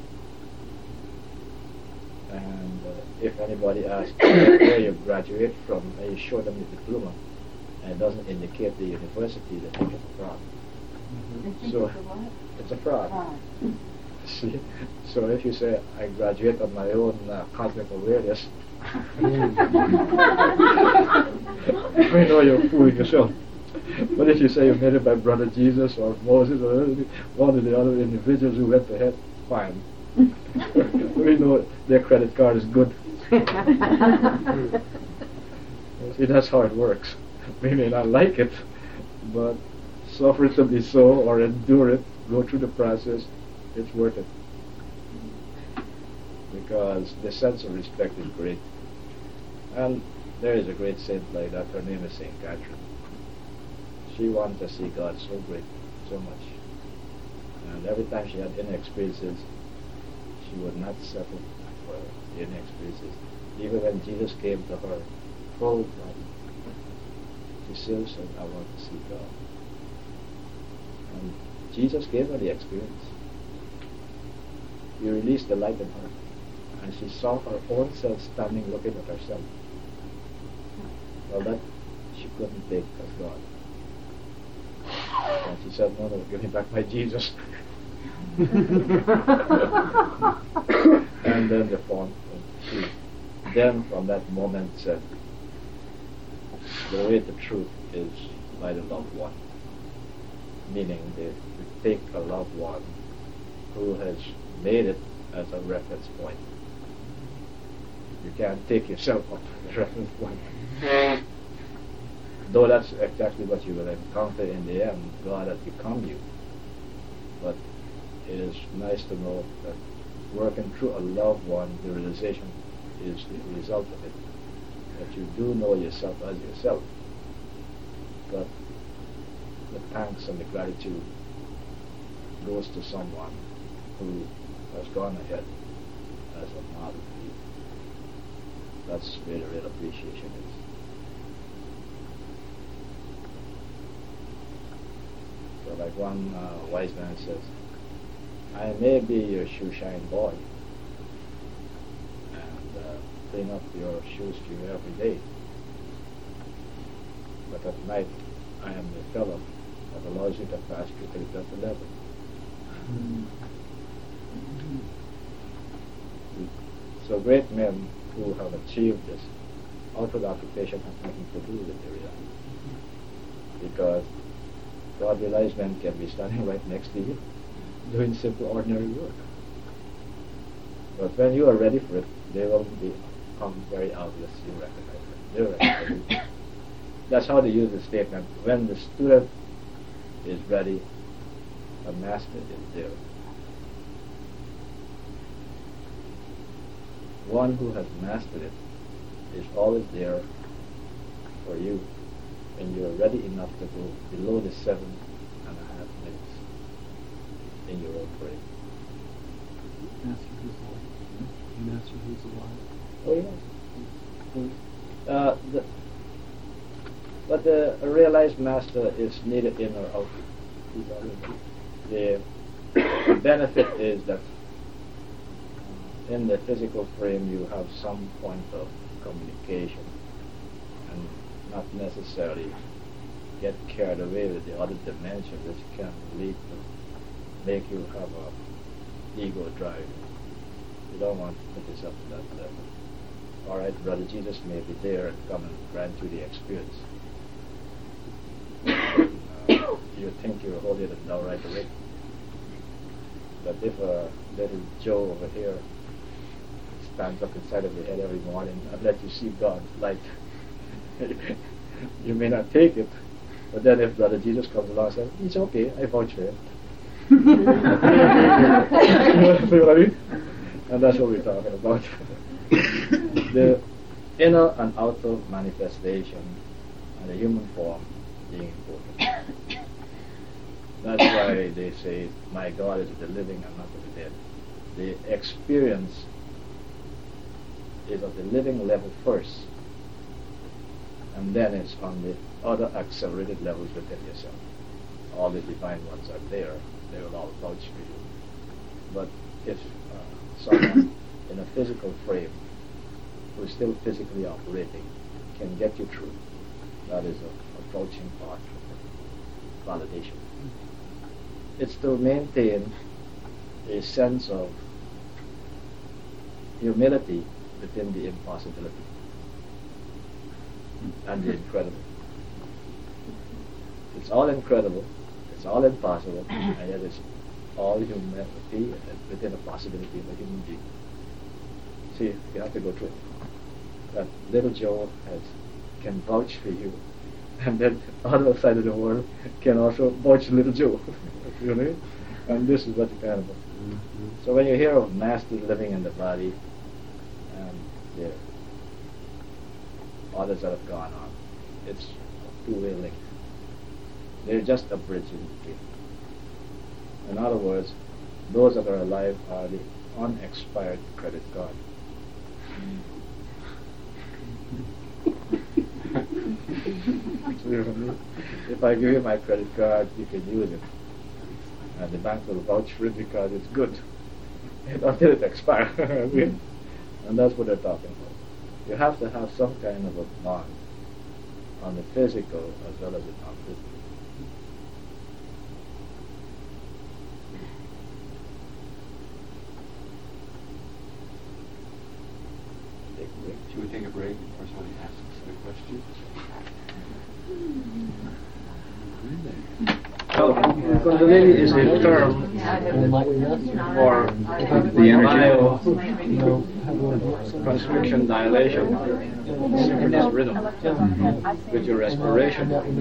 And uh, if anybody asks where you graduate from, and you show them the diploma, and it doesn't indicate the university, they think it's a fraud. Mm-hmm. So it's a fraud. Oh. See? So if you say, I graduate on my own uh, cosmic awareness, we know you're fooling yourself. But if you say you made it by Brother Jesus or Moses or one of the other individuals who went ahead, fine. We know their credit card is good. See, that's how it works. We may not like it, but suffer it to be so, or endure it, go through the process, it's worth it. Because the sense of respect is great. And there is a great saint like that, her name is Saint Catherine. She wanted to see God so great, so much. And every time she had inner experiences, she would not settle for the inner experiences. Even when Jesus came to her, full body, she still said, I want to see God. And Jesus gave her the experience. He released the light in her, and she saw her own self standing looking at herself. Well, that she couldn't take as God. And she said, no, no, give me back my Jesus. And then the phone, she then from that moment said, the way to truth is by the loved one. Meaning they, to take a loved one who has made it as a reference point. You can't take yourself up as a reference point. Though that's exactly what you will encounter in the end. God has become you. But it is nice to know that working through a loved one, the realization is the result of it. that you do know yourself as yourself. But the thanks and the gratitude goes to someone who has gone ahead as a model for you. That's where the real appreciation is. So like one uh, wise man says, I may be your shoe shine boy and uh, clean up your shoes for you every day, but at night I am the fellow that allows you to pass through to the fifth level. Mm-hmm. So great men who have achieved this outward occupation have nothing to do with the reality, because God realized men can be standing right next to you doing simple ordinary work. But when you are ready for it, they will become very obvious. You recognize it. They're ready for it. That's how they use the statement. When the student is ready, the master is there. One who has mastered it is always there for you when you are ready enough to go below the seven and a half minutes in your own brain. Master who's alive. Master who's alive. Oh yes. Uh, the, but the a realized master is neither in or out. The benefit is that in the physical frame you have some point of communication and not necessarily get carried away with the other dimension, which can lead to make you have a ego drive. You don't want to put yourself to that level. Alright, Brother Jesus may be there and come and grant you the experience. uh, you think you're holding it now right away. But if a little Joe over here stands up inside of your head every morning and let you see God's light, you may not take it, but then if Brother Jesus comes along and says, it's okay, I vouch for it. See what I mean? And that's what we're talking about. The inner and outer manifestation and the human form being important. That's why they say, my God is of the living and not of the dead. The experience is of the living level first, and then it's on the other accelerated levels within yourself. All the divine ones are there. They will all vouch for you. But if uh, someone in a physical frame who is still physically operating can get you through, that is a approaching part of validation. It's to maintain a sense of humility within the impossibility and the incredible. It's all incredible, it's all impossible, and yet it's all humanity within the possibility of a human being. See, you have to go through it. That little Joe has can vouch for you, and then the other side of the world can also vouch little Joe. You know? And this is what you kind of. Mm-hmm. So when you hear of masters living in the body, and there others that have gone on, it's a two-way link. They're just a bridge in between. In other words, those that are alive are the unexpired credit card. If I give you my credit card, you can use it. And the bank will vouch for it because it's good until it expires. And that's what they're talking about. You have to have some kind of a bond on the physical as well as the non-physical. Should we take a break before somebody asks the question? Well, Kundalini is a term for the energy. constriction, dilation, synchronous rhythm Mm-hmm. with your respiration. And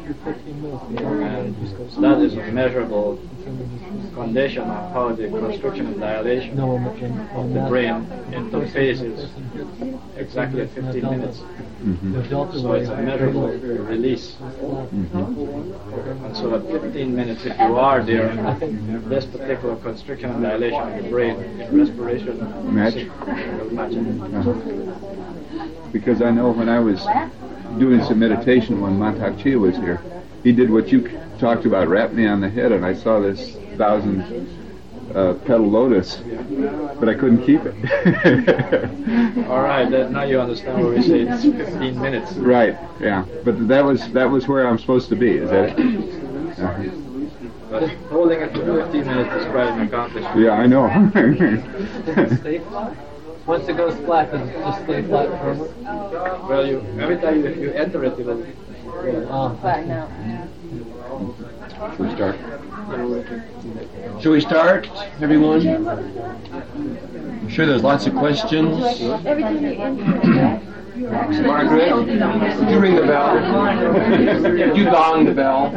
that is a measurable condition of how the constriction and dilation of the brain interfaces exactly at fifteen minutes. Mm-hmm. So it's a measurable release. Mm-hmm. And so at fifteen minutes, if you are there, this particular constriction and dilation of the brain, respiration Match? will match it. Uh-huh. Because I know when I was doing some meditation when Mantak Chia was here, he did what you talked about, wrapped me on the head, and I saw this thousand uh, petal lotus, but I couldn't keep it. All right, that, now you understand where we say it's fifteen minutes. Right, yeah. But that was that was where I'm supposed to be, is that it? Uh-huh. But holding it for fifteen minutes is quite an accomplishment. Yeah, I know. Stay flat. Once it goes flat, does it just stay flat forever? Well, you every time you, you enter it, it will. Oh, Flat now. Should we start? Should we start, everyone? I'm sure there's lots of questions. Every time you enter, you're actually Margaret, would you ring the bell? You gong the bell.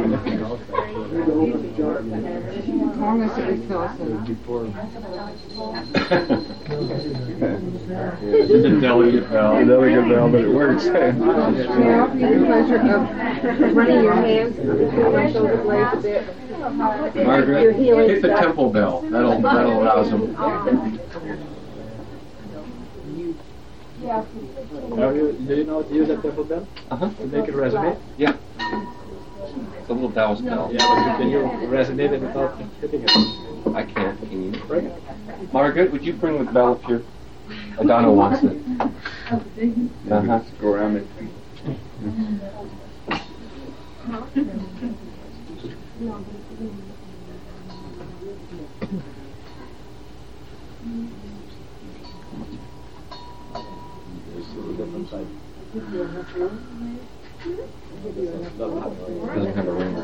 The delegate bell. The delegate bell, but it works. Now, you have the pleasure of running your hands between my shoulder blades a bit. Margaret, Your healing hit the stuff. temple bell. That'll that'll arouse them. Now you, do you know how to use that temple bell? Uh-huh. To make it resonate? Yeah. It's a little Taoist bell. Yeah, but can you resonate it without hitting it? I can't. Can you? Bring it. Margaret, would you bring the bell if you're... Adana wants it. Uh-huh. Go around it. Different side. Doesn't have a ring.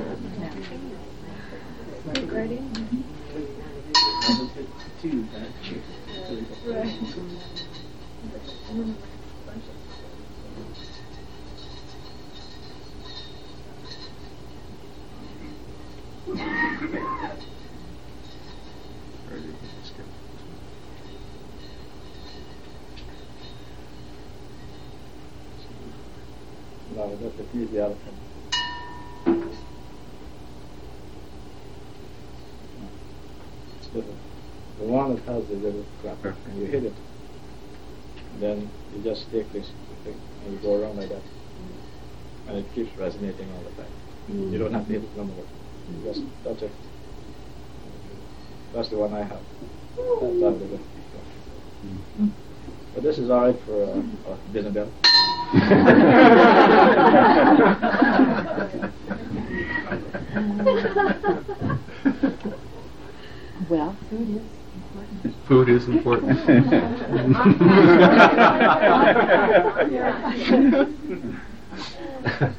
No, that's a easy elephant. It's different. The one that has the little crap, and you hit it, then you just take this thing and you go around like that, and it keeps resonating all the time. You don't have to hit it no more. You just touch it. That's the one I have. That's that little. But this is alright for uh, a dinner bell. Well, food is important. Food is important.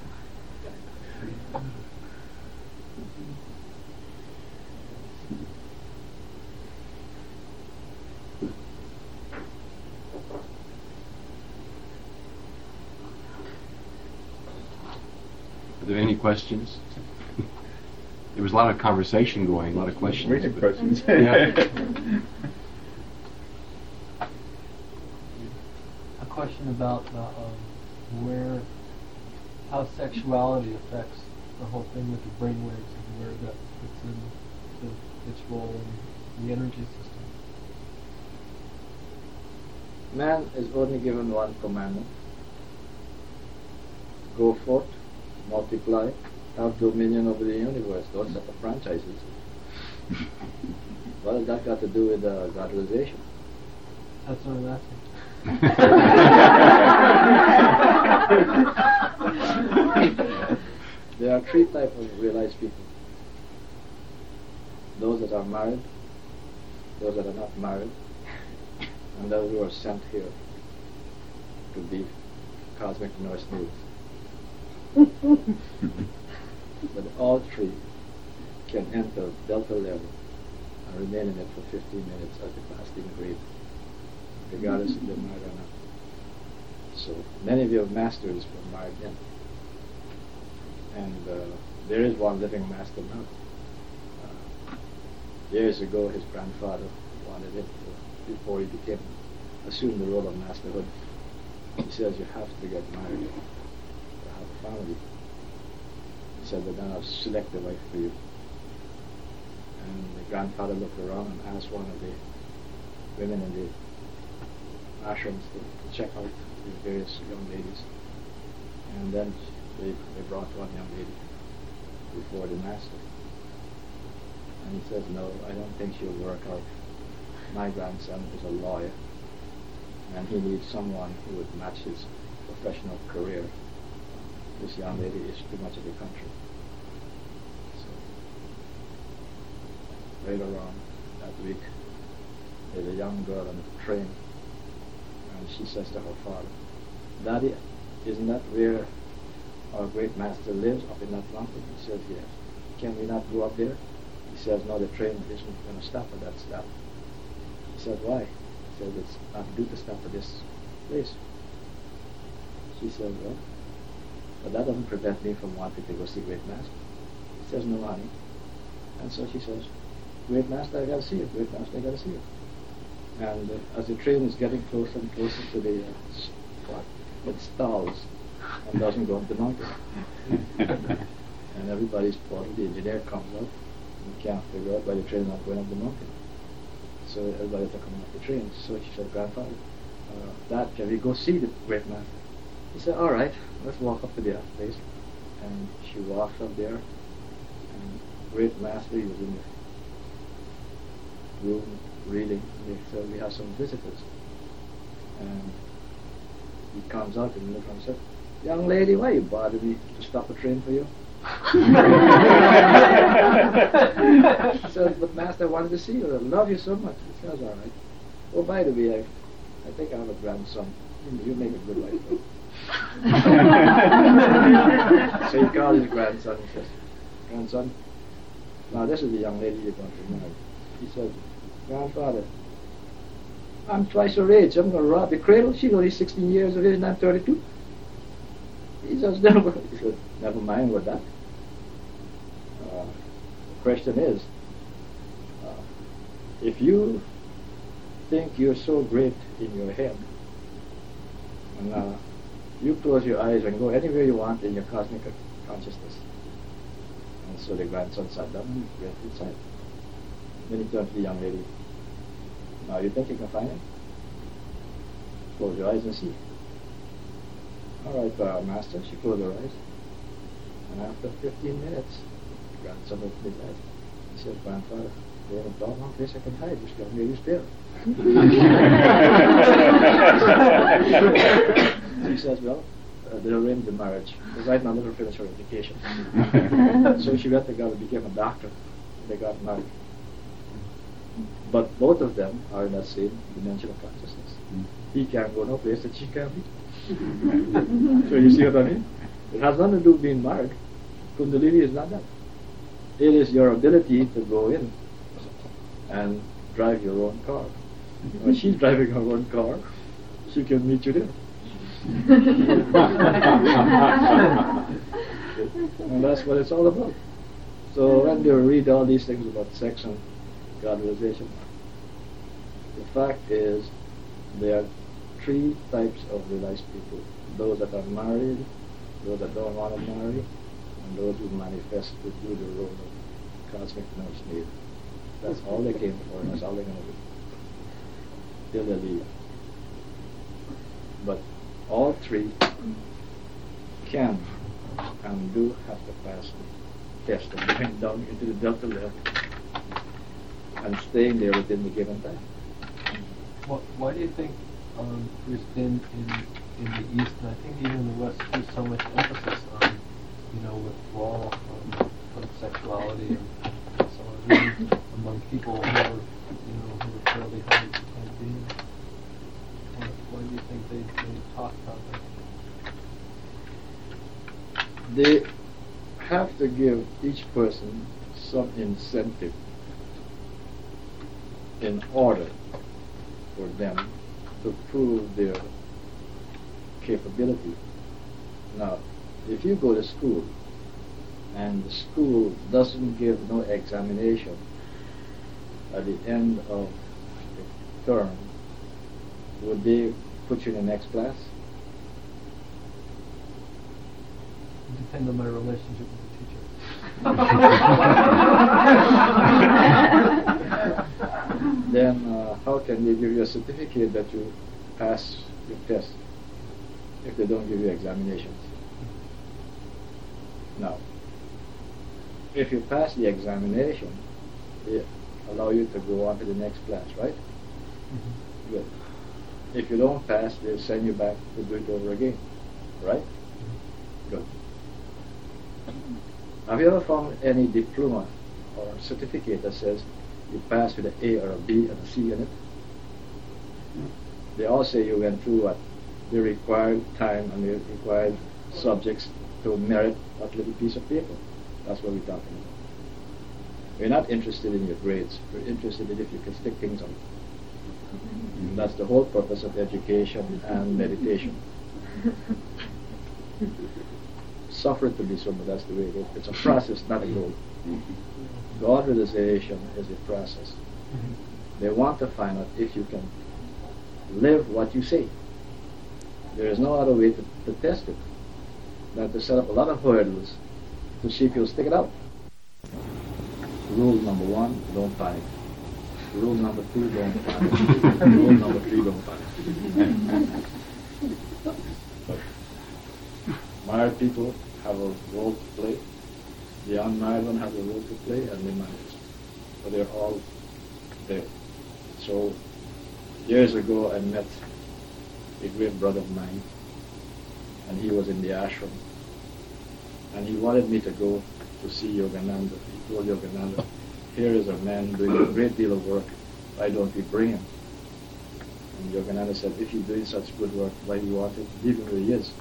Are there any questions? There was a lot of conversation going, a lot of questions. We have but- questions. Yeah. a question about uh, um, where, how sexuality affects the whole thing with the brainwaves and where that fits in to its role in the energy system. Man is only given one commandment. Go forth, multiply, have dominion over the universe. Don't set up franchises. What has that got to do with uh, godization? That's what I'm asking. There are three types of realized people. Those that are married, those that are not married, and those who are sent here to be cosmic nurse news. But all three can enter delta level and remain in it for fifteen minutes as the fasting breathe. regardless if they're married or not. So many of your masters were married then. And uh, there is one living master now. Uh, years ago, his grandfather wanted it uh, before he became assumed the role of masterhood. He says you have to get married to have a family. He said, but then I'll select a wife for you. And the grandfather looked around and asked one of the women in the ashrams to check out the various young ladies. And then they, they brought one young lady before the master. And he says, no, I don't think she'll work out. My grandson is a lawyer, and he needs someone who would match his professional career. This young lady is too much of a country. So, later on that week, there's a young girl on the train, and she says to her father, Daddy, isn't that where our great master lives, up in that mountain? He says, yes. Can we not go up there? He says, no, the train isn't going to stop at that stop. He says, why? He says, it's not due to stop at this place. She says, well, but that doesn't prevent me from wanting to go see Great Master. He says, no, honey. And so she says, Great Master, I got to see you. Great Master, I got to see you. And uh, as the train is getting closer and closer to the uh, spot, it stalls and doesn't go up the mountain. And everybody's puzzled. The engineer comes up and can't figure out why the train is not going up the mountain. So everybody took him off the train. So she said, Grandfather, uh, Dad, can we go see the Great Master? He said, all right, let's walk up to the place. And she walks up there, and Great Master, he was in the room reading. He said, we have some visitors. And he comes out and looks and said, young lady, why you bother me to stop a train for you? He says, but Master, I wanted to see you. I love you so much. He says, all right. Oh, by the way, I, I think I have a grandson. You make a good wife for him. So he calls his grandson and says, grandson, now this is the young lady you're going to marry. He says, Grandfather, I'm twice her age. I'm going to rob the cradle. She's only sixteen years of age and I'm thirty-two. He says, never, he says, never mind with that. Uh, the question is, uh, if you think you're so great in your head, and uh, you close your eyes and go anywhere you want in your cosmic consciousness. And so the grandson sat down and went inside. Then he turned to the young lady. Now you think you can find him? Close your eyes and see. All right, uh, Master. She closed her eyes. And after fifteen minutes, the grandson opened his eyes. He said, Grandfather, there's a doggone place I can hide. This young lady's there. He says, well, uh, they arranged the marriage. Because right now, never finished her education. So she went to go and became a doctor. They got married. But both of them are in that same dimension of consciousness. Mm. He can't go no place that she can't be. So you see what I mean? It has nothing to do with being married. Kundalini is not that. It is your ability to go in and drive your own car. When she's driving her own car, she can meet you there. And that's what it's all about. So when you read all these things about sex and gradualization, the fact is there are three types of realized people. Those that are married, those that don't want to marry, and those who manifest to do the role of cosmic nursemaid. That's all they came for, and that's all they're going to do till they leave. But all three can and do have to pass the test of going down into the delta level and staying there within the given time. Why, why do you think um, there's been in in the East, and I think even in the West, there's so much emphasis on, you know, withdrawal from, from sexuality and so on, really among people who are, you know, who are fairly high, high being? Why, why do you think they, they talk about that? They have to give each person some incentive in order for them to prove their capability. Now, if you go to school and the school doesn't give no examination at the end of the term, would they put you in the next class? It depends on my relationship with the teacher. Then uh, how can they give you a certificate that you pass your test if they don't give you examinations? Now, if you pass the examination, they allow you to go on to the next class, right? Mm-hmm. Good. If you don't pass, they'll send you back to do it over again, right? Good. Have you ever found any diploma or certificate that says you passed with an A or a B and a C in it? They all say you went through what? The required time and the required subjects to merit that little piece of paper. That's what we're talking about. We're not interested in your grades. We're interested in if you can stick things on. And that's the whole purpose of education and meditation. Suffer it to be so, but that's the way it is. It's a process, not a goal. God realization is a process. They want to find out if you can live what you say. There is no other way to, to test it than to set up a lot of hurdles to see if you'll stick it out. Rule number one, don't panic. Rule number two, don't panic. Rule number three, don't panic. Married people have a role to play. The unmarried one have a role to play, and the married. So they're all there. So years ago, I met a great brother of mine, and he was in the ashram, and he wanted me to go to see Yogananda. He told Yogananda, here is a man doing a great deal of work, why don't we bring him? And Yogananda said, if he's doing such good work, why do you want to leave him where he is?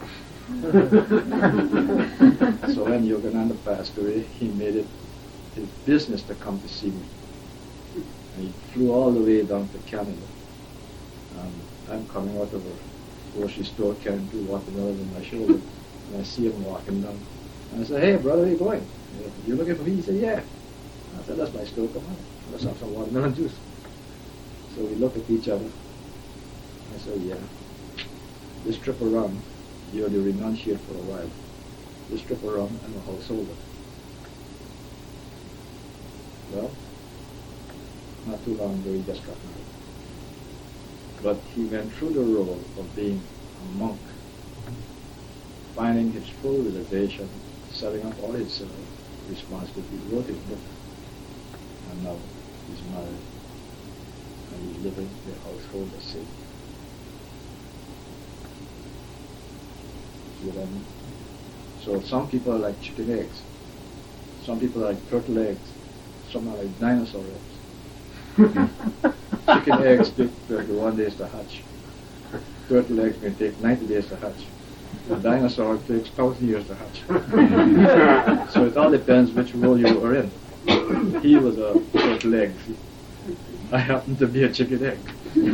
So when Yogananda passed away, he made it his business to come to see me. And he flew all the way down to Canada. Um, I'm coming out of a grocery store carrying two watermelons on my shoulder, and I see him walking down. And I said, hey brother, where are you going? You looking for me? He said, yeah. I said, that's my store, come on. Let's have some watermelon juice. So we looked at each other. I said, yeah. This trip around, you're the renunciate for a while. This trip around, I'm a householder. Well, not too long ago he just got married. But he went through the role of being a monk, finding his full realization, setting up all his uh, responsibility. He wrote his book, and now he's married, and he's living the household as safe. See what I mean? So some people are like chicken eggs, some people are like turtle eggs, some are like dinosaur eggs. Chicken eggs take thirty-one days to hatch. Turtle eggs may take ninety days to hatch. The dinosaur takes one thousand years to hatch. So it all depends which role you are in. He was a turtle egg. I happen to be a chicken egg.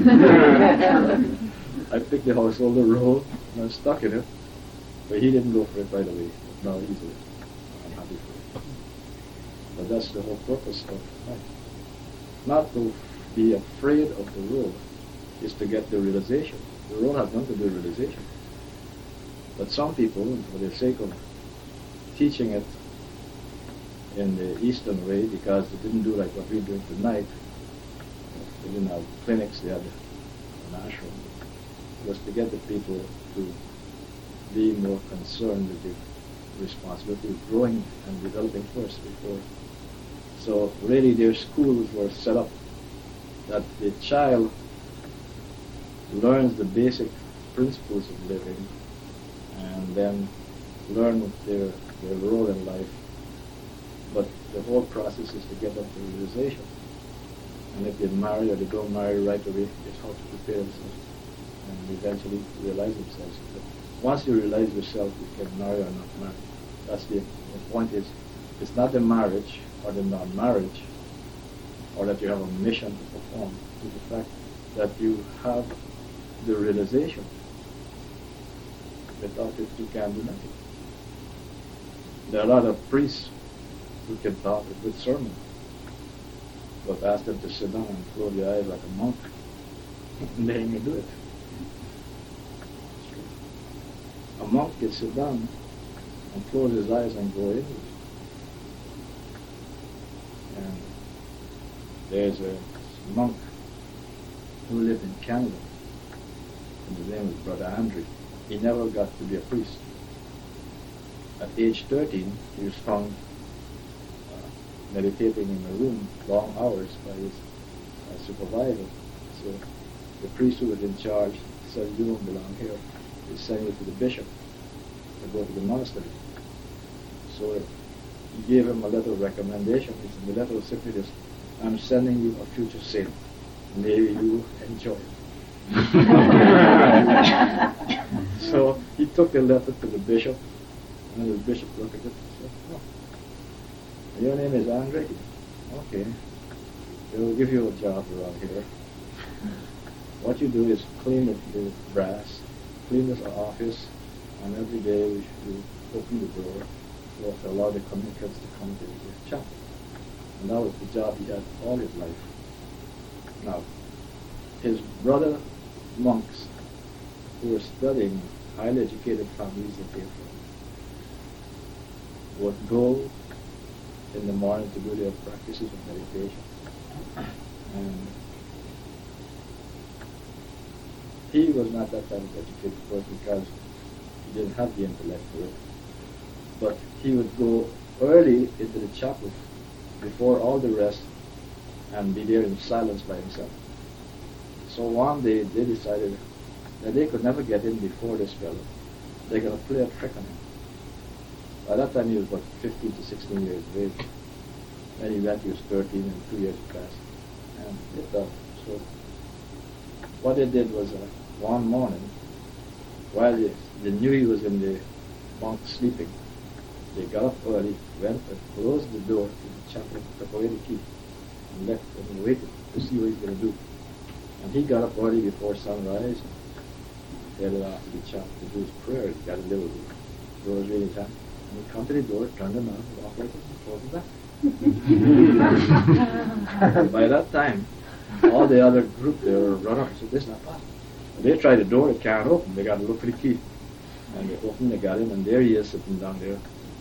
I picked the householder role and I'm stuck in it. But he didn't go for it right away. Now he's I'm happy for it. But that's the whole purpose of life. Not to be afraid of the role, is to get the realization. The role has nothing to do with realization. But some people, for the sake of teaching it in the Eastern way, because they didn't do like what we're doing tonight, they didn't have clinics, they had an ashram, was to get the people to be more concerned with the responsibility of growing and developing first before. So really their schools were set up that the child learns the basic principles of living and then learn their, their role in life. But the whole process is to get them to realization. And if they marry or they don't marry right away, it's how to prepare themselves and eventually realize themselves. But once you realize yourself, you can marry or not marry. That's the, the point is, it's not the marriage or the non-marriage or that you have a mission to perform. It's the fact that you have the realization. Without it, you can't do nothing. There are a lot of priests who can talk a good sermon, but ask them to sit down and close their eyes like a monk, and they ain't gonna do it. A monk can sit down and close his eyes and go in. And there's a monk who lived in Canada, and his name was Brother Andre. He never got to be a priest. At age thirteen, he was found uh, meditating in a room long hours by his uh, supervisor. So the priest who was in charge said, "You don't belong here. He sent you to the bishop to go to the monastery." So he gave him a letter of recommendation. He said, the letter was simply this: "I'm sending you a future saint. May you enjoy it." So he took the letter to the bishop, and the bishop looked at it and said, "Oh, your name is Andre? Okay. They'll give you a job around here. What you do is clean the, the brass, clean this office, and every day we should open the door to allow the communicants to come to the chapel." And that was the job he had all his life. Now, his brother monks who were studying, highly educated families that came from, would go in the morning to do their practices of meditation. And he was not that type of educated person because he didn't have the intellect for it. But he would go early into the chapel before all the rest and be there in silence by himself. So one day they decided that they could never get in before this fellow. They're going to play a trick on him. By that time he was about fifteen to sixteen years of age. When he went, he was thirteen, and two years passed. And they thought, so what they did was uh, one morning, while they, they knew he was in the bunk sleeping, they got up early, went and closed the door to the chapel, took away the key, and left and waited to see what he's going to do. And he got up early before sunrise and headed off to the chapel to do his prayer. He got a little rosary in his hand. And he come to the door, turned them on, walked right and closed it back. By that time, all the other group, they were run up and said, "This is not possible." And they tried the door, it can't open. They got to look for the key. And they opened, they got him, and there he is sitting down there.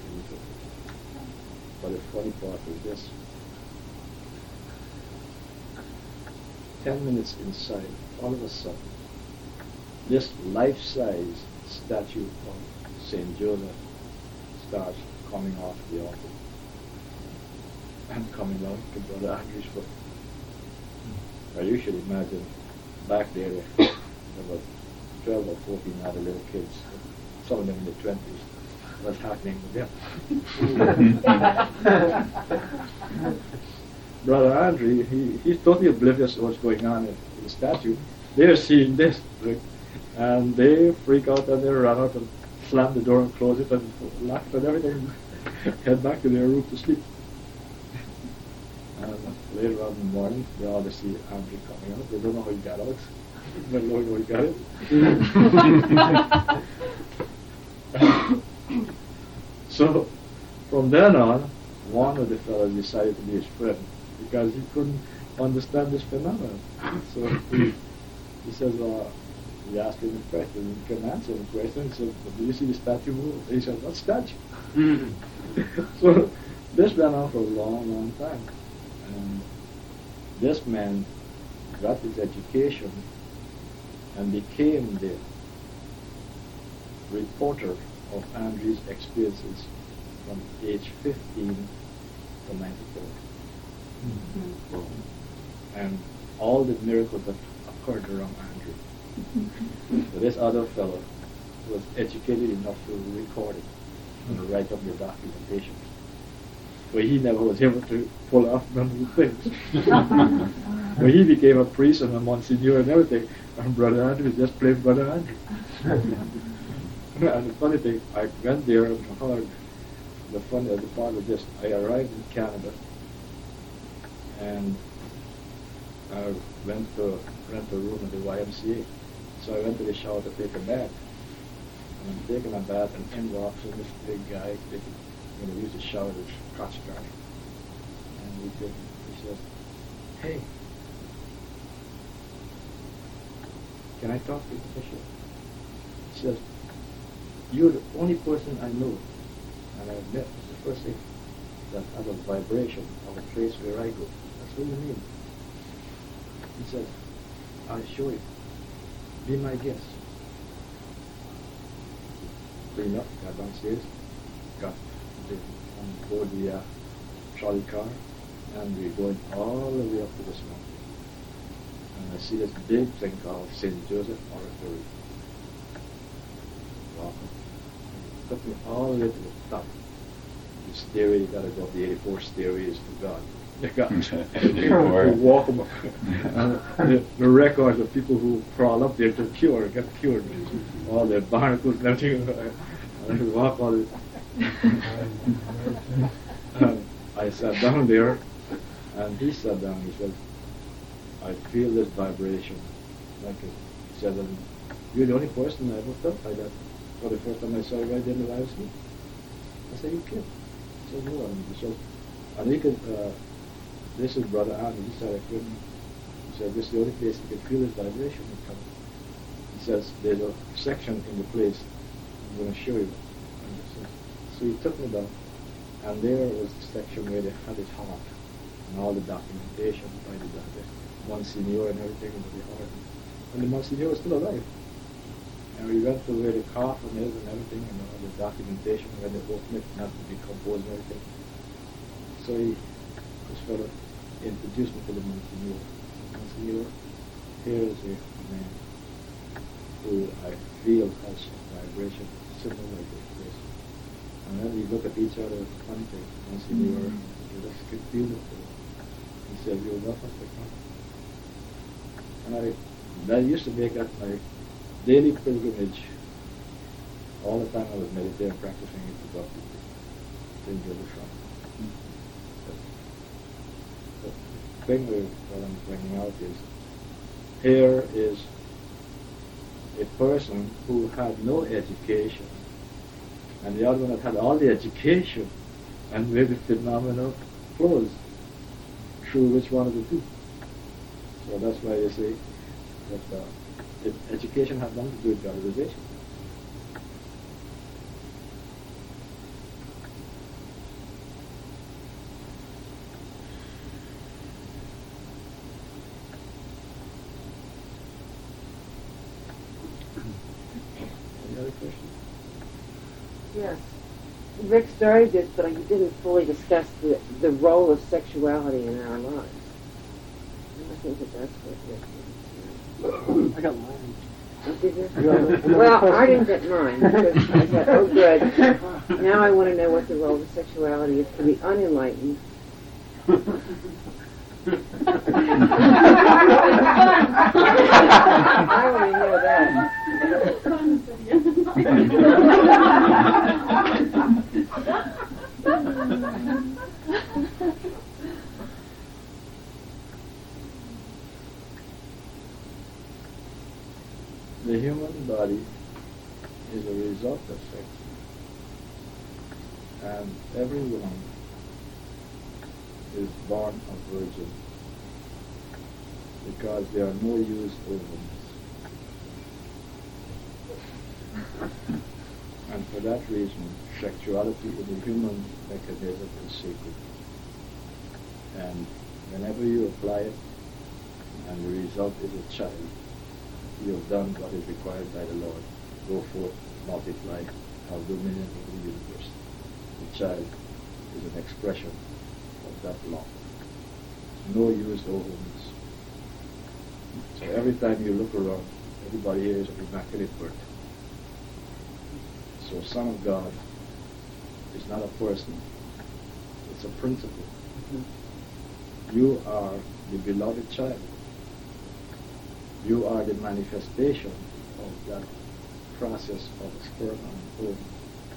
But the funny part was this. Ten minutes inside, all of a sudden, this life-size statue of Saint Joseph starts coming off the altar and coming out to Brother Andre's foot. Now you should imagine, back there, there were about twelve or fourteen other little kids, some of them in their twenties. What's happening with them? Brother Andre, he, he's totally oblivious to what's going on in the statue. They're seeing this, right? And they freak out and they run out and slam the door and close it and lock it and everything and head back to their room to sleep. And later on in the morning, they all see Andre coming out. They don't know how he got out. They don't know how he got it. So, from then on, one of the fellows decided to be his friend because he couldn't understand this phenomenon. So he, he says, well, he asked him a question, he couldn't answer the question. He said, well, do you see the statue move? He said, what statue? So this went on for a long, long time. And this man got his education and became the reporter of Andre's experiences from age fifteen to ninety-four. Mm-hmm. And all the miracles that occurred around Andrew. So this other fellow was educated enough to record it and write up the documentation. But he never was able to pull off none of the things. But he became a priest and a monsignor and everything, and Brother Andrew was just plain Brother Andrew. And the funny thing, I went there and heard the funny the part was this. I arrived in Canada and I went to rent a room at the Y M C A. So I went to the shower to take a bath. And I'm taking a bath, and in walks in this big guy taking, you know, use the shower, this crotch guy. And he, did, he says, "Hey, can I talk to you, Professor?" He says, "You're the only person I know, and I've met is the first thing that has a vibration of a place where I go." That's what you mean. He says, "I'll show you. Be my guest." Cleaned up, got downstairs, got the, on board the uh, trolley car, and we're going all the way up to this mountain. And I see this big thing called Saint Joseph Oratory. Welcome. Took me all the way to the top. The stairway, you gotta go up the eighty-four stairways to God. You got to walk them up. And the, the records of people who crawl up there to cure, get cured. All their barnacles and everything. And I walk all the and I sat down there, and he sat down. He said, "I feel this vibration." Like it. He said, "And you're the only person I ever felt like that. For the first time I saw you right there in the live sleep." I said, "You kid?" He said, "No." And he said, and he could, uh, this is Brother Andy. He said, "I couldn't." He said, "This is the only place he could feel this vibration would come." He says, "There's a section in the place I'm going to show you." And so, so he took me down, and there was the section where they had his heart, and all the documentation by the, the Monsignor and everything about the heart. And the Monsignor was still alive. And we went to where the coffin is and everything, and all the documentation, where they opened it, not to decompose and everything. So he, this fellow, introduced me to the Monsignor. Monsignor, here is a man who I feel has a vibration similar like this. And then we look at each other and contact. Monsignor, you just could feel it. He said, "You're welcome to come." And I, that used to make that my daily pilgrimage. All the time I was meditating, practicing it to God. Saint Joseph Shrine. The thing that I'm bringing out is, here is a person who had no education, and the other one that had all the education, and where the phenomenon flows through which one of the two. So that's why you say that uh, if education has nothing to do with godization. Any other questions? Yes. Rick started this, but he didn't fully discuss the, the role of sexuality in our lives. And I think that that's what Rick did. I got mine. Oh, did you? Well, I didn't get mine, because I said, oh good, now I want to know what the role of sexuality is for the unenlightened. I want to know that. The human body is a result of sex, and everyone is born a virgin because there are no used ovums. And for that reason, sexuality in the human mechanism is sacred. And whenever you apply it, and the result is a child, you have done what is required by the Lord. Go forth, multiply, have dominion over the universe. The child is an expression of that law. No used ovums. So every time you look around, everybody here is of immaculate birth. So Son of God is not a person, it's a principle. Mm-hmm. You are the beloved child. You are the manifestation of that process of sperm and ovum.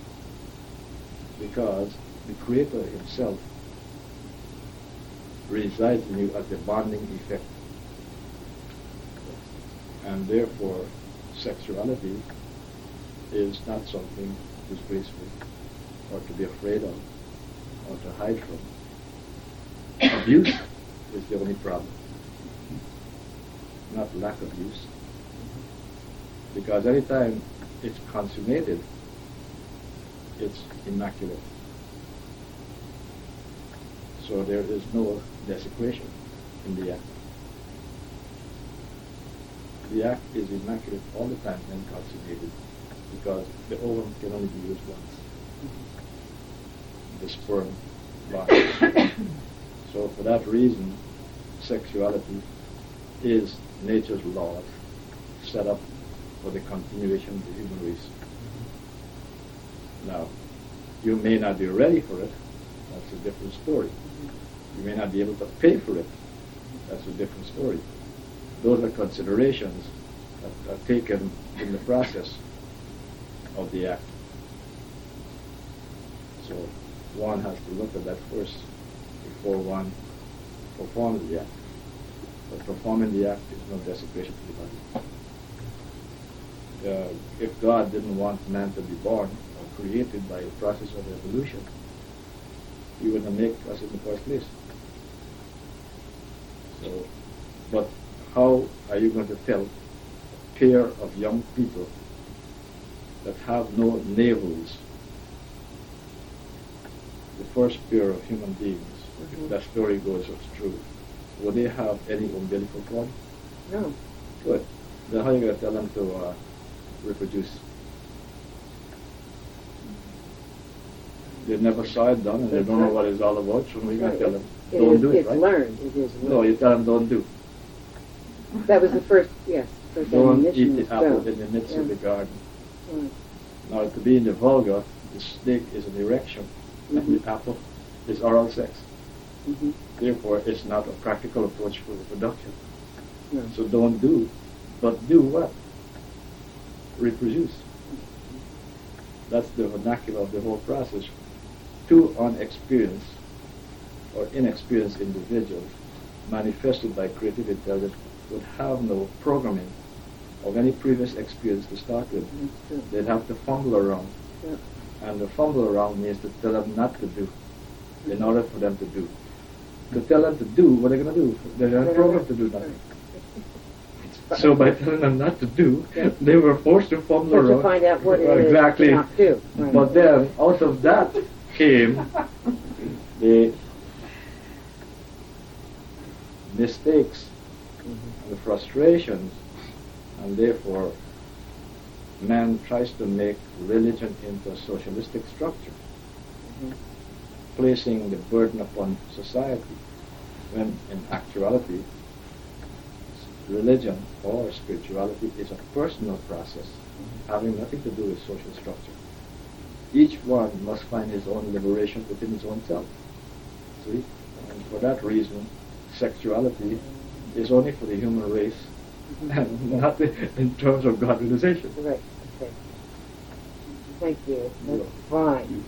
Because the Creator Himself resides in you as the bonding effect. And therefore, sexuality is not something disgraceful or to be afraid of or to hide from. Abuse is the only problem, not lack of use. Because anytime it's consummated, it's immaculate. So there is no desecration in the act. The act is immaculate all the time when consummated, because the ovum can only be used once. The sperm launches. So for that reason, sexuality is nature's laws set up for the continuation of the human race. Now, you may not be ready for it. That's a different story. You may not be able to pay for it. That's a different story. Those are considerations that are taken in the process of the act. So one has to look at that first before one performs the act. But performing the act is no desecration to the body. Uh, if God didn't want man to be born or created by a process of evolution, He wouldn't make us in the first place. So, but how are you going to tell a pair of young people that have no navels, the first pair of human beings, mm-hmm. if that story goes as true, will they have any umbilical cord? No. Good. Then how are you going to tell them to uh, reproduce? They never saw it done and they don't know what it's all about, so we're going to tell them, don't is, do it, it's right? learned. It is learned. No, you tell them don't do. That was the first, yes. First Don't admonition eat was the apple go. in the midst Yeah. of the garden. Right. Now, to be in the vulgar, the snake is an erection, Mm-hmm. and the apple is oral sex. Mm-hmm. Therefore, it's not a practical approach for reproduction. No. So don't do, but do what? Reproduce. That's the vernacular of the whole process. Two unexperienced or inexperienced individuals manifested by creative intelligence would have no programming of any previous experience to start with. That's true. They'd have to fumble around. Yeah. And the fumble around means to tell them not to do in order for them to do. To tell them to do, what are they going to do? They're not programmed to do nothing. So by telling them not to do, Yeah. they were forced to fumble Or around. to find out what it is exactly. to not do. Right. But then, out of that came the mistakes, Mm-hmm. the frustrations, and therefore man tries to make religion into a socialistic structure, Mhm. placing the burden upon society, when in actuality religion or spirituality is a personal process having nothing to do with social structure. Each one must find his own liberation within his own self. See? And for that reason, sexuality is only for the human race and not in terms of God realization. Right. Okay. Thank you. That's fine.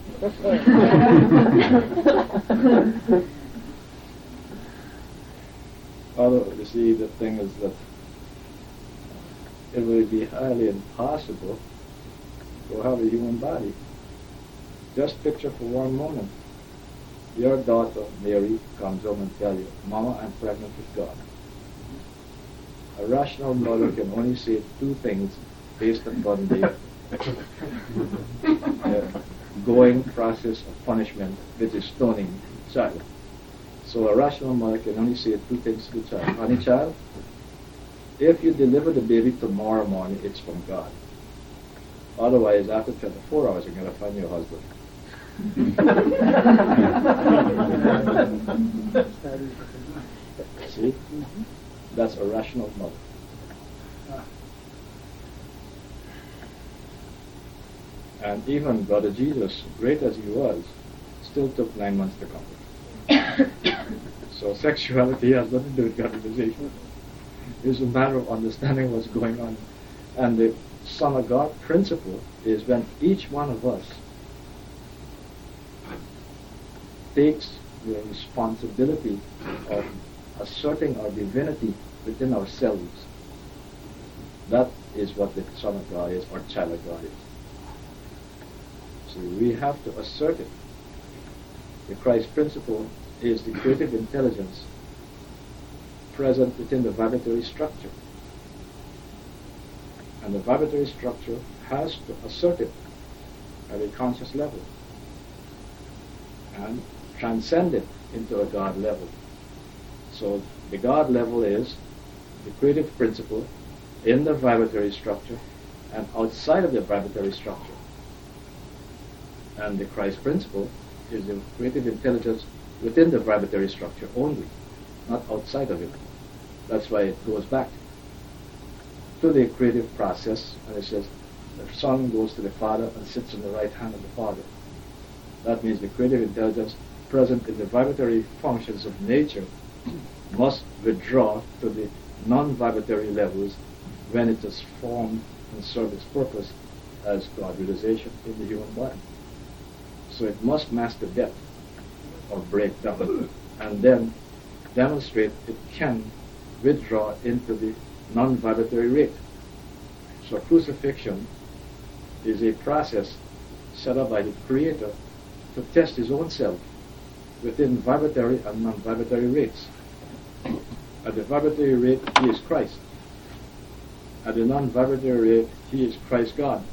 Although, you see, the thing is that it would be highly impossible to have a human body. Just picture for one moment. Your daughter, Mary, comes home and tells you, Mama, I'm pregnant with God. A rational mother can only say two things based upon the uh, going process of punishment, which is stoning the child. So a rational mother can only say two things to the child. Honey, child, if you deliver the baby tomorrow morning, it's from God. Otherwise, after twenty-four hours, you're going to find your husband. See? That's a rational mother. And even Brother Jesus, great as he was, still took nine months to come. So sexuality has nothing to do with God-realization. It's a matter of understanding what's going on. And the Son of God principle is when each one of us takes the responsibility of asserting our divinity within ourselves. That is what the Son of God is, or child of God is. So we have to assert it. The Christ principle is the creative intelligence present within the vibratory structure. And the vibratory structure has to assert it at a conscious level and transcend it into a God level. So the God level is the creative principle in the vibratory structure and outside of the vibratory structure. And the Christ principle is the creative intelligence within the vibratory structure only, not outside of it. That's why it goes back to the creative process, and it says the Son goes to the Father and sits on the right hand of the Father. That means the creative intelligence present in the vibratory functions of nature must withdraw to the non-vibratory levels when it is formed and serve its purpose as God realization in the human body. So it must master death or break down and then demonstrate it can withdraw into the non-vibratory rate. So crucifixion is a process set up by the Creator to test his own self within vibratory and non-vibratory rates. At the vibratory rate, he is Christ. At the non-vibratory rate, he is Christ God.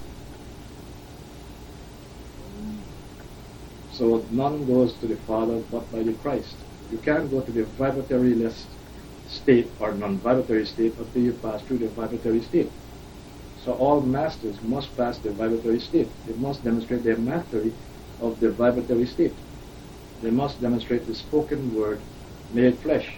So none goes to the Father but by the Christ. You can't go to the vibratory-less state or non-vibratory state until you pass through the vibratory state. So all masters must pass the vibratory state. They must demonstrate their mastery of the vibratory state. They must demonstrate the spoken word made flesh.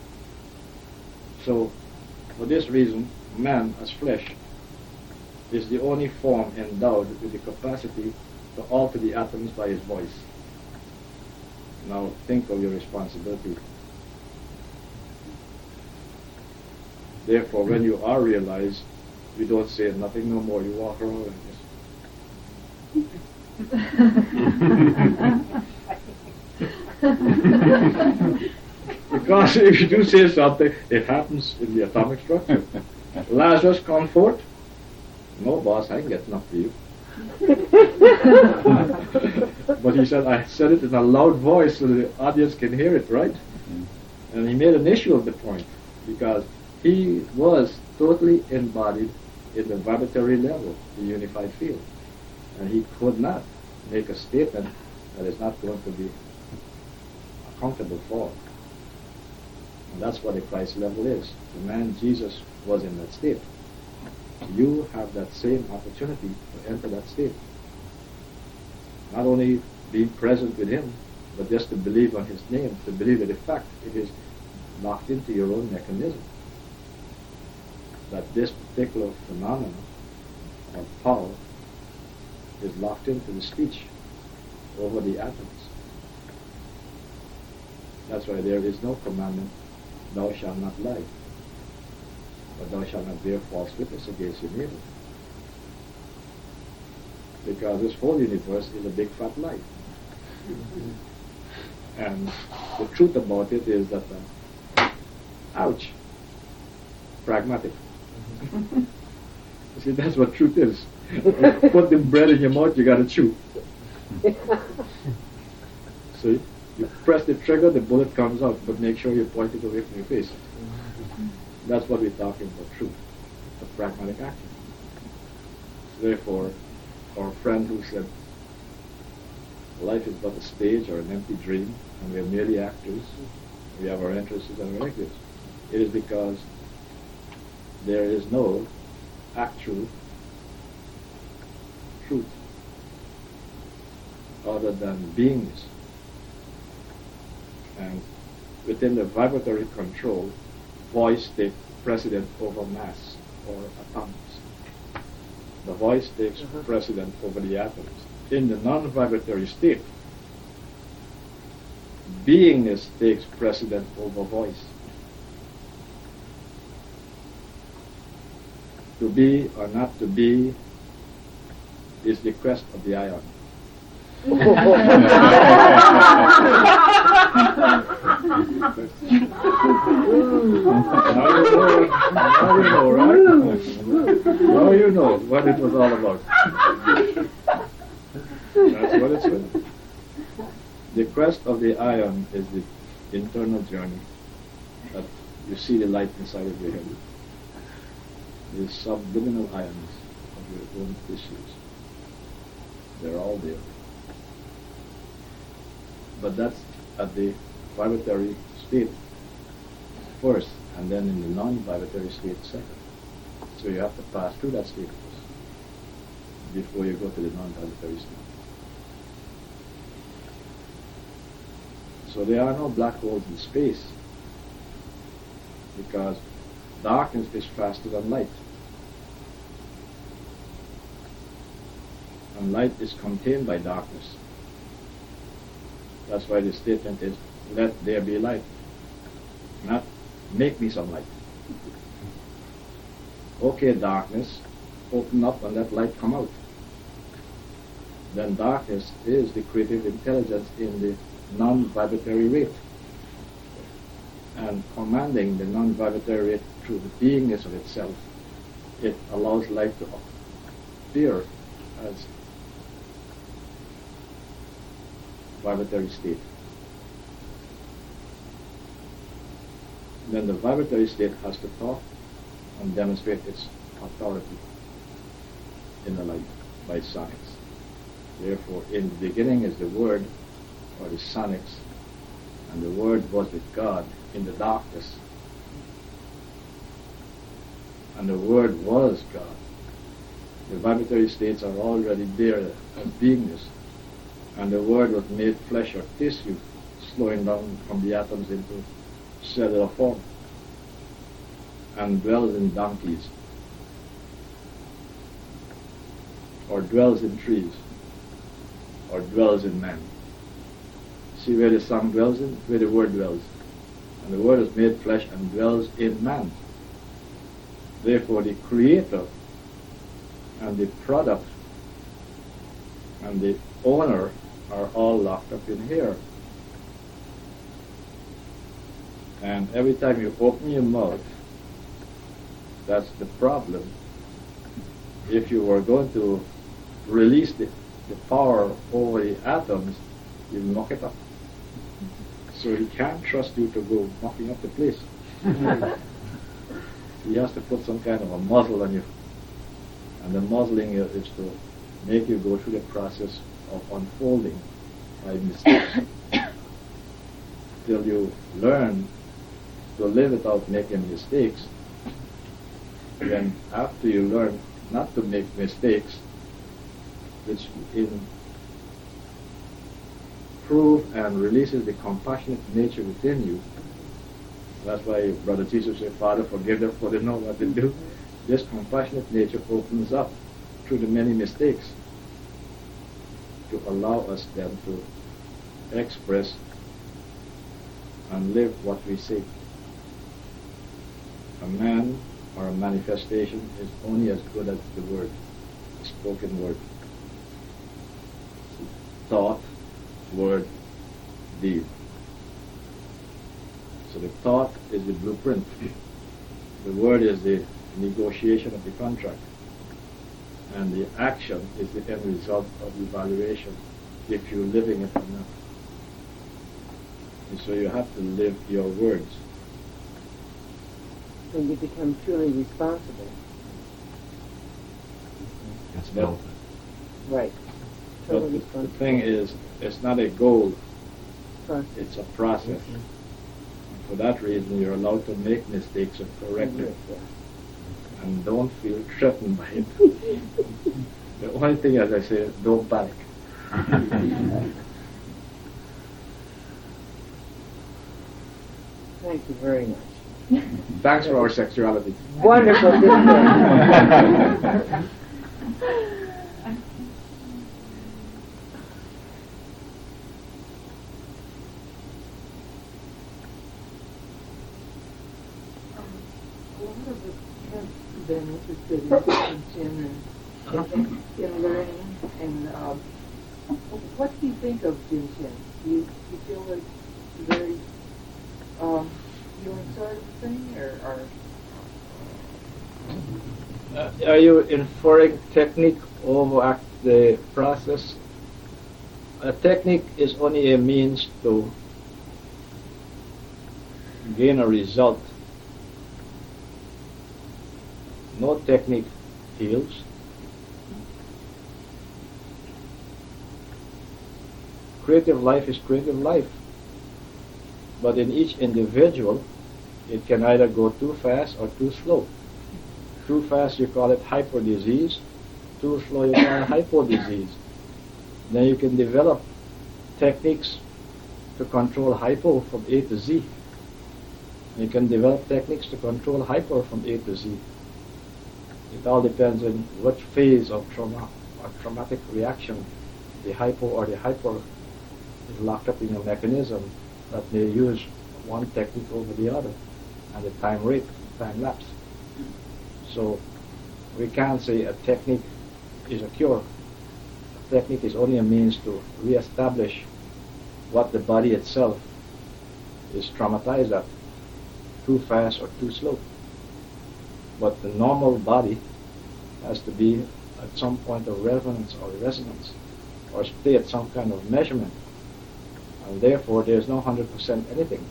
So for this reason, man as flesh is the only form endowed with the capacity to alter the atoms by his voice. Now think of your responsibility. Therefore, when you are realized, you don't say nothing no more. You walk around like this. Because if you do say something, it happens in the atomic structure. Lazarus, come forth. No, boss, I ain't getting up to you. But he said, I said it in a loud voice so the audience can hear it, right? And he made an issue of the point because he was totally embodied in the vibratory level, the unified field. And he could not make a statement that is not going to be accountable for. And that's what the Christ level is. The man Jesus was in that state. You have that same opportunity to enter that state. Not only being present with him, but just to believe on his name, to believe that the fact it is locked into your own mechanism. That this particular phenomenon of power is locked into the speech over the atoms. That's why there is no commandment, thou shalt not lie, but thou shalt not bear false witness against your neighbor. Because this whole universe is a big fat lie. And the truth about it is that, uh, ouch, pragmatic. You see, that's what truth is. Put the bread in your mouth, you gotta chew. See, you press the trigger, the bullet comes out, but make sure you point it away from your face. That's what we're talking about, truth, a pragmatic action. Therefore, our friend who said, life is but a stage or an empty dream, and we are merely actors, we have our interests and our egos. It is because there is no actual truth other than beingness. And within the vibratory control, voice takes precedent over mass or atoms. The voice takes uh-huh. precedent over the atoms. In the non-vibratory state, beingness takes precedent over voice. To be or not to be is the quest of the ion. Now you know, now you know, right? Now you know what it was all about. That's what it's with. The quest of the ion is the internal journey that you see the light inside of your head. The subliminal ions of your own tissues. They're all there. But that's at the vibratory state first, and then in the non-vibratory state second. So you have to pass through that state first before you go to the non-vibratory state. So there are no black holes in space because darkness is faster than light. And light is contained by darkness. That's why the statement is, let there be light. Not, make me some light. Okay, darkness, open up and let light come out. Then darkness is the creative intelligence in the non-vibratory rate. And commanding the non-vibratory rate through the beingness of itself, it allows light to appear as vibratory state. Then the vibratory state has to talk and demonstrate its authority in the light by sonics. Therefore, in the beginning is the Word, or the sonics, and the Word was with God in the darkness. And the Word was God. The vibratory states are already there as beingness. And the Word was made flesh or tissue, slowing down from the atoms into cellular form, and dwells in donkeys, or dwells in trees, or dwells in man. See where the song dwells in? Where the Word dwells. And the Word is made flesh and dwells in man. Therefore the Creator and the product and the owner are all locked up in here. And every time you open your mouth, that's the problem. If you were going to release the, the power over the atoms, you knock it up. So he can't trust you to go knocking up the place. He has to put some kind of a muzzle on you. And the muzzling is to make you go through the process of unfolding by mistakes till you learn to live without making mistakes. Then after you learn not to make mistakes, which improves and releases the compassionate nature within you. That's why Brother Jesus said, Father, forgive them for they know what they do. This compassionate nature opens up through the many mistakes to allow us then to express and live what we say. A man or a manifestation is only as good as the word, the spoken word. Thought, word, deed. So the thought is the blueprint. The word is the negotiation of the contract. And the action is the end result of the evaluation, if you're living it or not. And so you have to live your words. When you become truly responsible. That's built. Right. But Totally the, the responsible. thing is, it's not a goal, Process. it's a process. Mhm. For that reason, you're allowed to make mistakes and correct it. Yeah. And don't feel threatened by it. The only thing, as I say, don't panic. Thank you very much. Thanks for our sexuality. Wonderful display. A lot of us have been interested in Jin and in, in learning. And um, what do you think of Jin Shin? Do you, do you feel like very um, healing side of the thing, or, or Uh, are you inferring technique over the process? A technique is only a means to gain a result. No technique heals. Creative life is creative life. But in each individual, it can either go too fast or too slow. Too fast, you call it hyper disease. Too slow, you call it hypo disease. Then you can develop techniques to control hypo from A to Z. You can develop techniques to control hyper from A to Z. It all depends on what phase of trauma or traumatic reaction the hypo or the hyper is locked up in your mechanism that may use one technique over the other, and the time rate, time lapse. So we can't say a technique is a cure. A technique is only a means to re-establish what the body itself is traumatized at, too fast or too slow. But the normal body has to be at some point of resonance or resonance, or stay at some kind of measurement. And therefore there's no one hundred percent anything.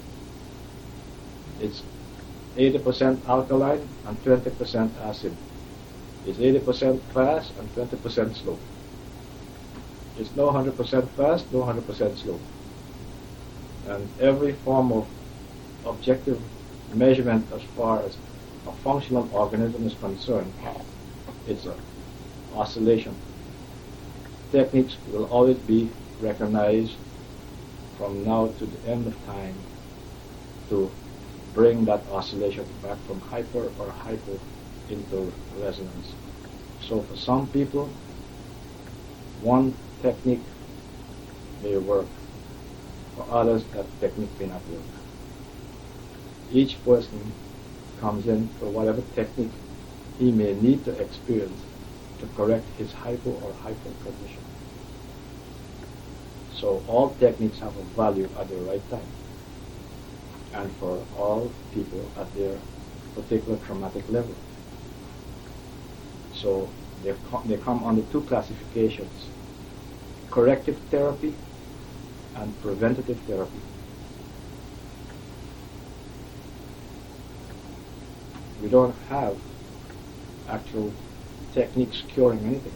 It's eighty percent alkaline and twenty percent acid. It's eighty percent fast and twenty percent slow. It's no one hundred percent fast, no one hundred percent slow. And every form of objective measurement as far as a functional organism is concerned, it's an oscillation. Techniques will always be recognized from now to the end of time to bring that oscillation back from hyper or hypo into resonance. So for some people, one technique may work. For others, that technique may not work. Each person comes in for whatever technique he may need to experience to correct his hypo or hyper condition. So all techniques have a value at the right time, and for all people at their particular traumatic level. So they, co- they come under two classifications: corrective therapy and preventative therapy. We don't have actual techniques curing anything.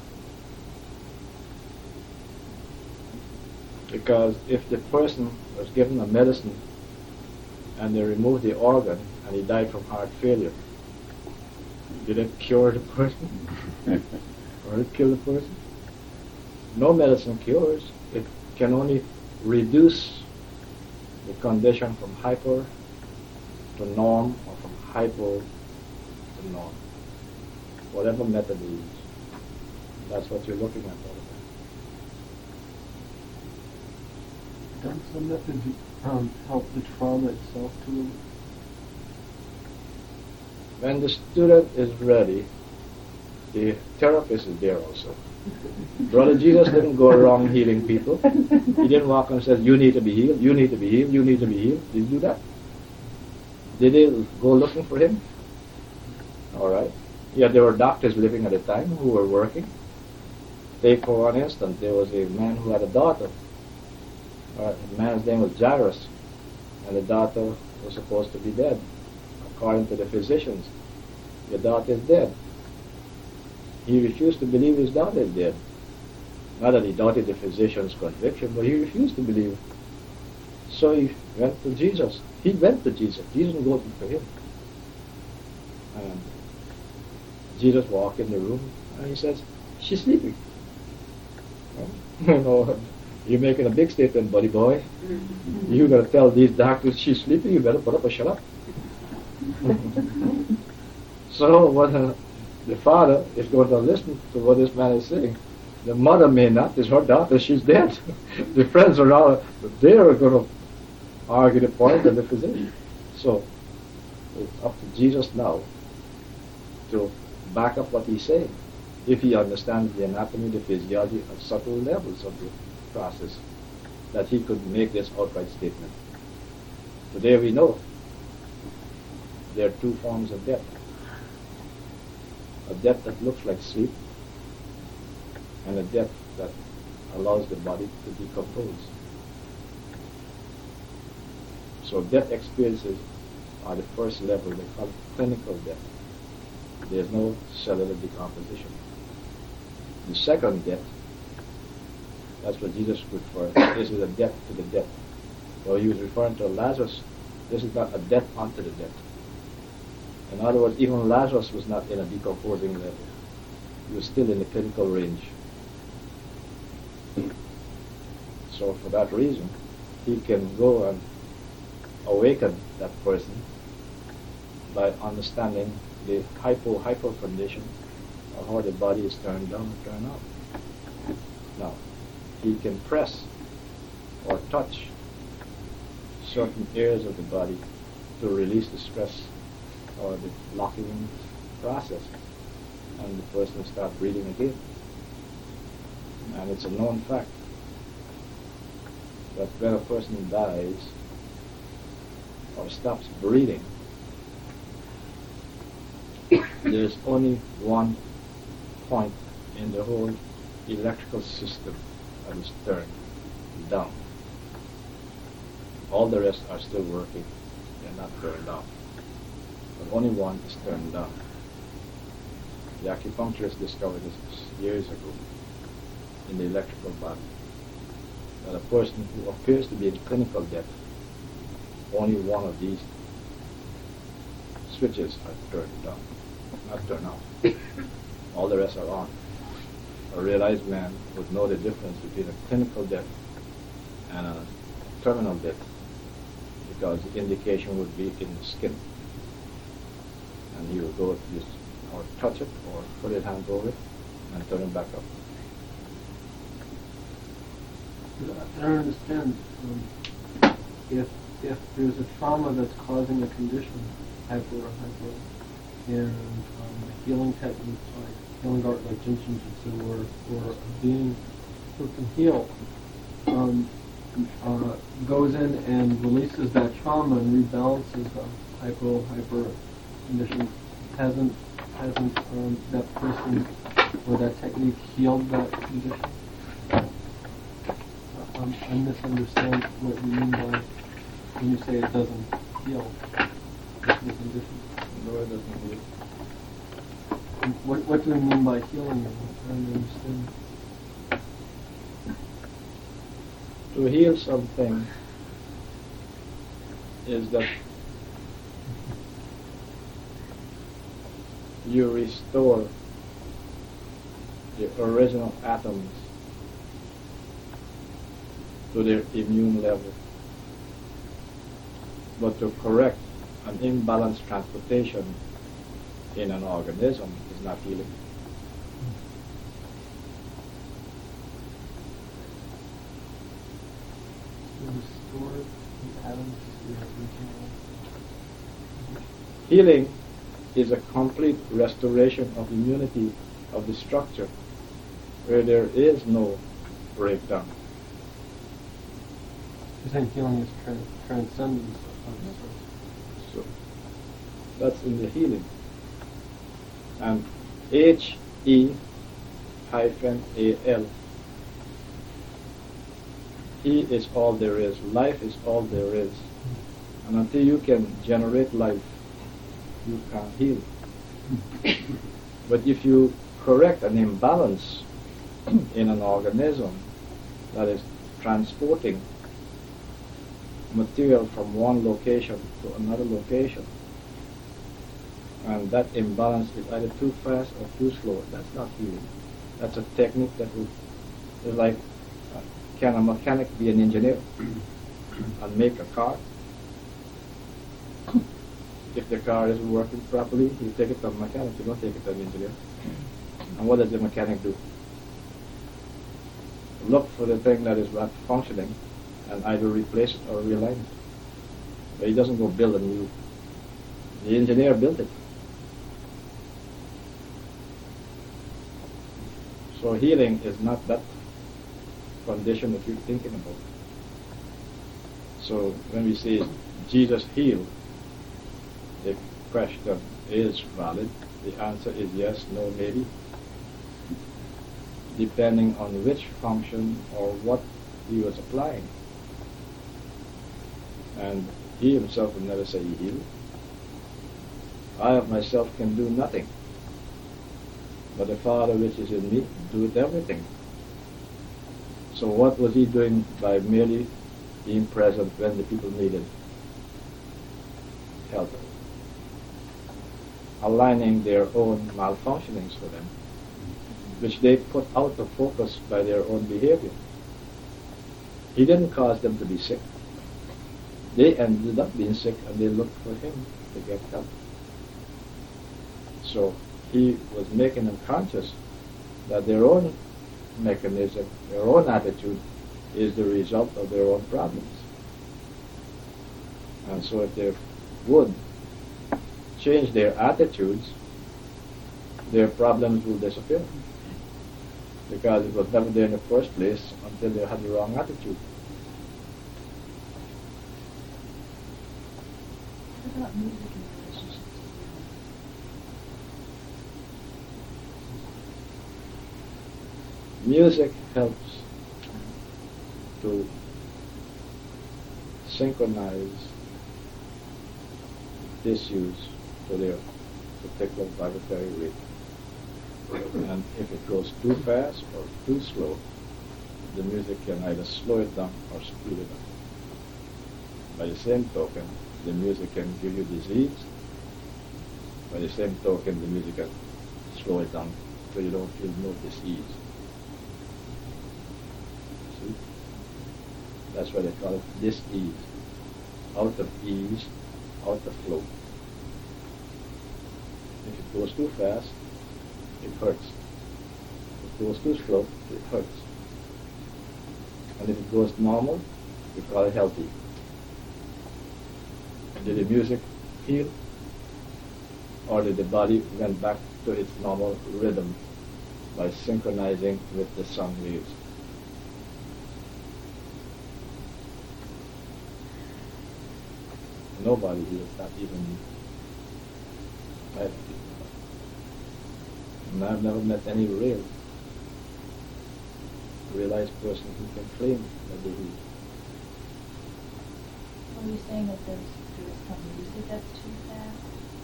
Because if the person was given a medicine and they removed the organ and he died from heart failure, did it cure the person? Or it kill the person? No medicine cures. It can only reduce the condition from hyper to norm, or from hypo to norm. Whatever method you use. That's what you're looking at all the time. Does the method um, help the trauma itself too? When the student is ready, the therapist is there also. Brother Jesus didn't go around healing people. He didn't walk and say, you need to be healed, you need to be healed, you need to be healed. Did he do that? Did they go looking for him? All right. Yeah, there were doctors living at the time who were working. Take for one instance, there was a man who had a daughter. Uh, the man's name was Jairus, and the daughter was supposed to be dead. According to the physicians, the daughter is dead. He refused to believe his daughter is dead. Not that he doubted the physician's conviction, but he refused to believe. So he went to Jesus. He went to Jesus. Jesus didn't go to him. And Jesus walked in the room and he says, she's sleeping. You know, you're making a big statement, buddy boy. You're going to tell these doctors she's sleeping, you better put up or shut up. So when uh, the father is going to listen to what this man is saying, the mother may not. It's her daughter, she's dead. The friends around, they are going to argue the point of the physician. So it's up to Jesus now to back up what he's saying, if he understands the anatomy, the physiology, at subtle levels of the process, that he could make this outright statement. Today we know there are two forms of death. A death that looks like sleep, and a death that allows the body to decompose. So death experiences are the first level, they call it clinical death. There's no cellular decomposition. The second death, that's what Jesus referred to. This is a death to the death. So he was referring to Lazarus. This is not a death unto the death. In other words, even Lazarus was not in a decomposing level. He was still in the clinical range. So for that reason, he can go and awaken that person by understanding the hypo-hypo condition of how the body is turned down or turned up. Now, he can press or touch certain areas of the body to release the stress or the locking process, and the person will start breathing again. And it's a known fact that when a person dies or stops breathing, there's only one point in the whole electrical system that is turned down. All the rest are still working. They're not turned off. But only one is turned down. The acupuncturist discovered this years ago in the electrical body. That a person who appears to be in clinical death, only one of these switches are turned down, not turned off. All the rest are on. A realized man would know the difference between a clinical death and a terminal death, because the indication would be in the skin. And he would go to this, or touch it, or put his hand over it, and turn it back up. I don't understand. Um, if if there's a trauma that's causing a condition, hyper or hypo, and um, healing techniques like healing art like Jin Shin Jitsu or, or a being who can heal um, uh, goes in and releases that trauma and rebalances the hypo hyper condition, hasn't hasn't um, that person or that technique healed that condition? Um, I misunderstand what you mean by when you say it doesn't heal the condition. No, it doesn't heal. What, what do we mean by healing? I don't understand. To heal something is that you restore the original atoms to their immune level. But to correct an imbalanced transportation in an organism is not healing. Restore the atoms to their original. Healing is a complete restoration of immunity of the structure where there is no breakdown. You're saying healing is tran- transcendence of the So that's in the healing. And H E hyphen A L. He is all there is. Life is all there is. And until you can generate life, you can't heal. But if you correct an imbalance in an organism that is transporting material from one location to another location, and that imbalance is either too fast or too slow, that's not healing. That's a technique that will, is like, uh, can a mechanic be an engineer and make a car? If the car isn't working properly, you take it to a mechanic, you don't take it to an engineer. And what does the mechanic do? Look for the thing that is not functioning and either replace it or realign it. But he doesn't go build a new. The engineer built it. So healing is not that condition that you're thinking about. So when we say Jesus healed, the question is valid, the answer is yes, no, maybe, depending on which function or what he was applying. And he himself will never say evil. I of myself can do nothing, but the Father which is in me doeth everything. So what was he doing by merely being present when the people needed help? Aligning their own malfunctionings for them, which they put out of focus by their own behavior. He didn't cause them to be sick. They ended up being sick and they looked for him to get help. So he was making them conscious that their own mechanism, their own attitude is the result of their own problems. And so if they would change their attitudes, their problems will disappear. Because it was never there in the first place until they had the wrong attitude. What about music and relationships? Music helps to synchronize tissues to their particular vibratory rate. And if it goes too fast or too slow, the music can either slow it down or speed it up. By the same token, the music can give you disease. By the same token, the music can slow it down so you don't feel no disease. See? That's why they call it dis-ease. Out of ease, out of flow. If it goes too fast, it hurts. If it goes too slow, it hurts. And if it goes normal, we call it healthy. Did the music heal? Or did the body went back to its normal rhythm by synchronizing with the sound waves? Nobody here, not even me. I've, and I've never met any real realized person who can claim that they heal. Are you saying that there's, there's some music that's too fast?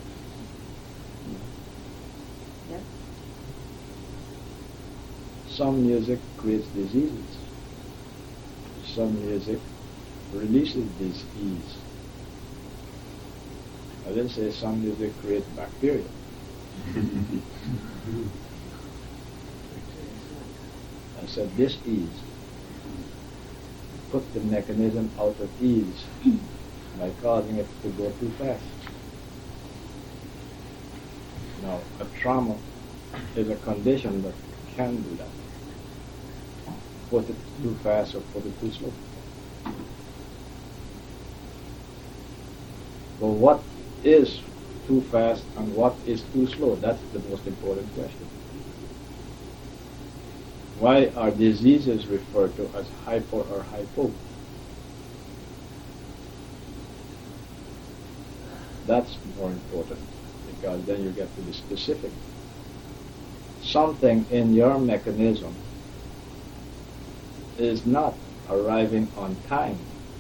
Yes. Some music creates diseases. Some music releases disease. I didn't say some music creates bacteria. I said dis-ease. Put the mechanism out of ease by causing it to go too fast. Now, a trauma is a condition that can do that. Put it too fast or put it too slow. But what is too fast and what is too slow? That's the most important question. Why are diseases referred to as hyper or hypo? That's more important, because then you get to the specific. Something in your mechanism is not arriving on time.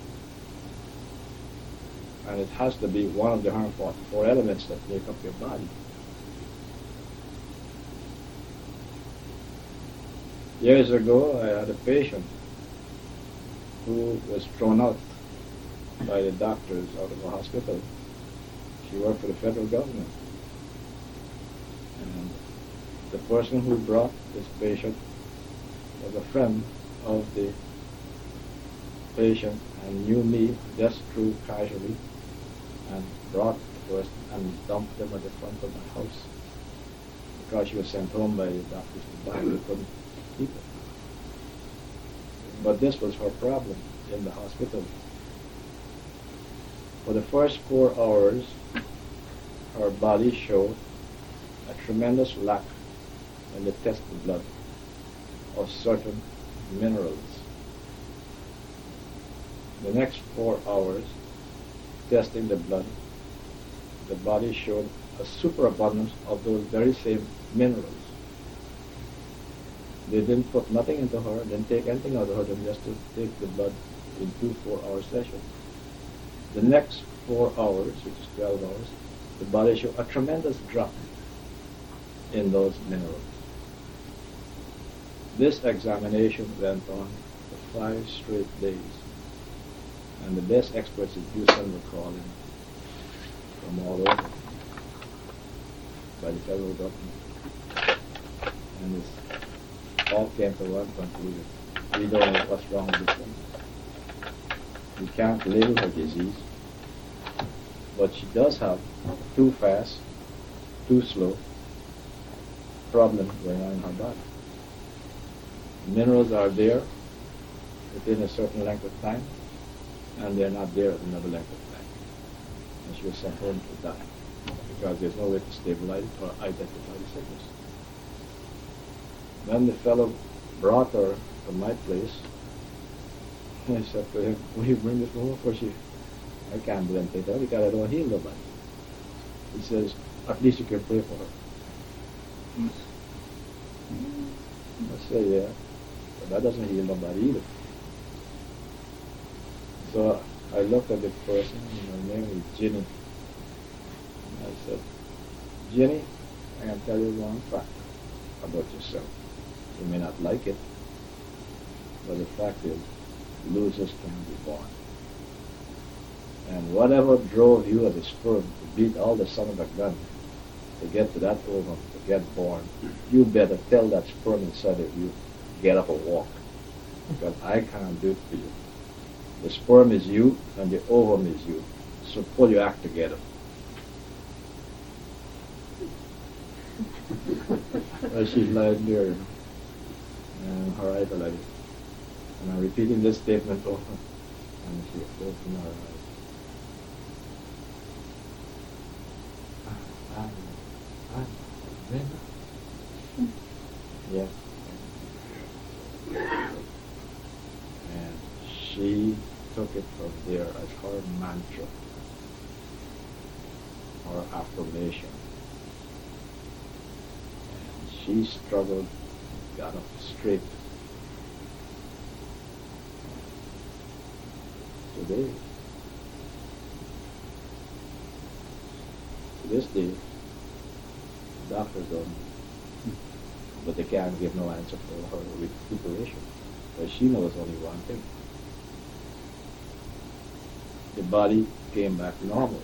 And it has to be one of the harmful four elements that make up your body. Years ago, I had a patient who was thrown out by the doctors out of the hospital. She worked for the federal government. And the person who brought this patient was a friend of the patient and knew me just through casually, and brought the person and dumped them at the front of my house because she was sent home by the doctors to die. They couldn't keep it. But this was her problem in the hospital. For the first four hours, her body showed a tremendous lack in the tested blood of certain minerals. The next four hours, testing the blood, the body showed a superabundance of those very same minerals. They didn't put nothing into her, didn't take anything out of her, than just to take the blood in two four-hour sessions. The next four hours, which is twelve hours, the body showed a tremendous drop in those minerals. This examination went on for five straight days, and the best experts in Houston were called in from all over by the federal government. And this all came to one conclusion. We don't know what's wrong with this woman. We can't label her disease, but she does have too fast, too slow problem going on in her body. Minerals are there within a certain length of time, and they're not there at another length of time. And she was sent home to die because there's no way to stabilize it or identify the sickness. Then the fellow brought her to my place. I said to him, will you bring this woman? For she, I can't do anything to her because I don't heal nobody. He says, at least you can pray for her. I say, yeah, but that doesn't heal nobody either. So I looked at the person, and her name was Ginny. And I said, Ginny, I can tell you one fact about yourself. You may not like it, but the fact is, losers can be born. And whatever drove you as a sperm to beat all the son of a gun to get to that ovum, to get born, you better tell that sperm inside of you, get up and walk. Because I can't do it for you. The sperm is you, and the ovum is you. So pull your act together. Well, she's lying there, and her eyes are like, and I'm repeating this statement over, and she opened her eyes. I'm, I'm a winner. Yeah. And she took it from there as her mantra, her affirmation. And she struggled, got up straight. Today, to this day, the doctors don't, but they can't give no answer for her recuperation, but she knows only one thing. The body came back normal.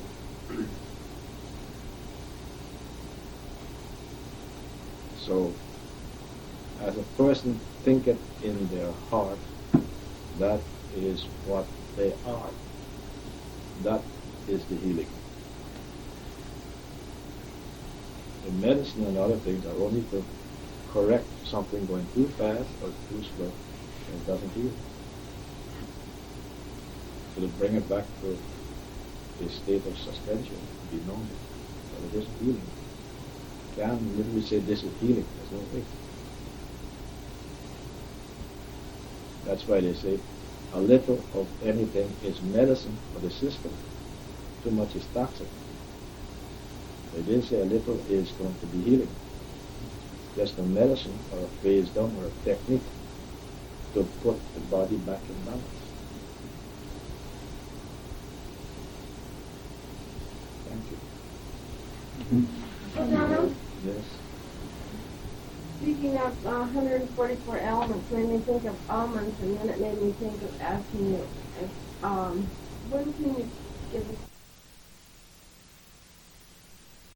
So, as a person thinketh in their heart, that is what they are. That is the healing. The medicine and other things are only to correct something going too fast or too slow, and it doesn't heal. So to bring it back to a state of suspension, to be normal, but it isn't healing. You can't literally say this is healing. There's no way. That's why they say a little of anything is medicine for the system. Too much is toxic. They didn't say a little is going to be healing. Just a medicine or a phase down or a technique to put the body back in balance. Thank you. Donald? Yes. Speaking of uh, one hundred forty-four elements, made me think of almonds, and then it made me think of asking you, if, um, when can you give us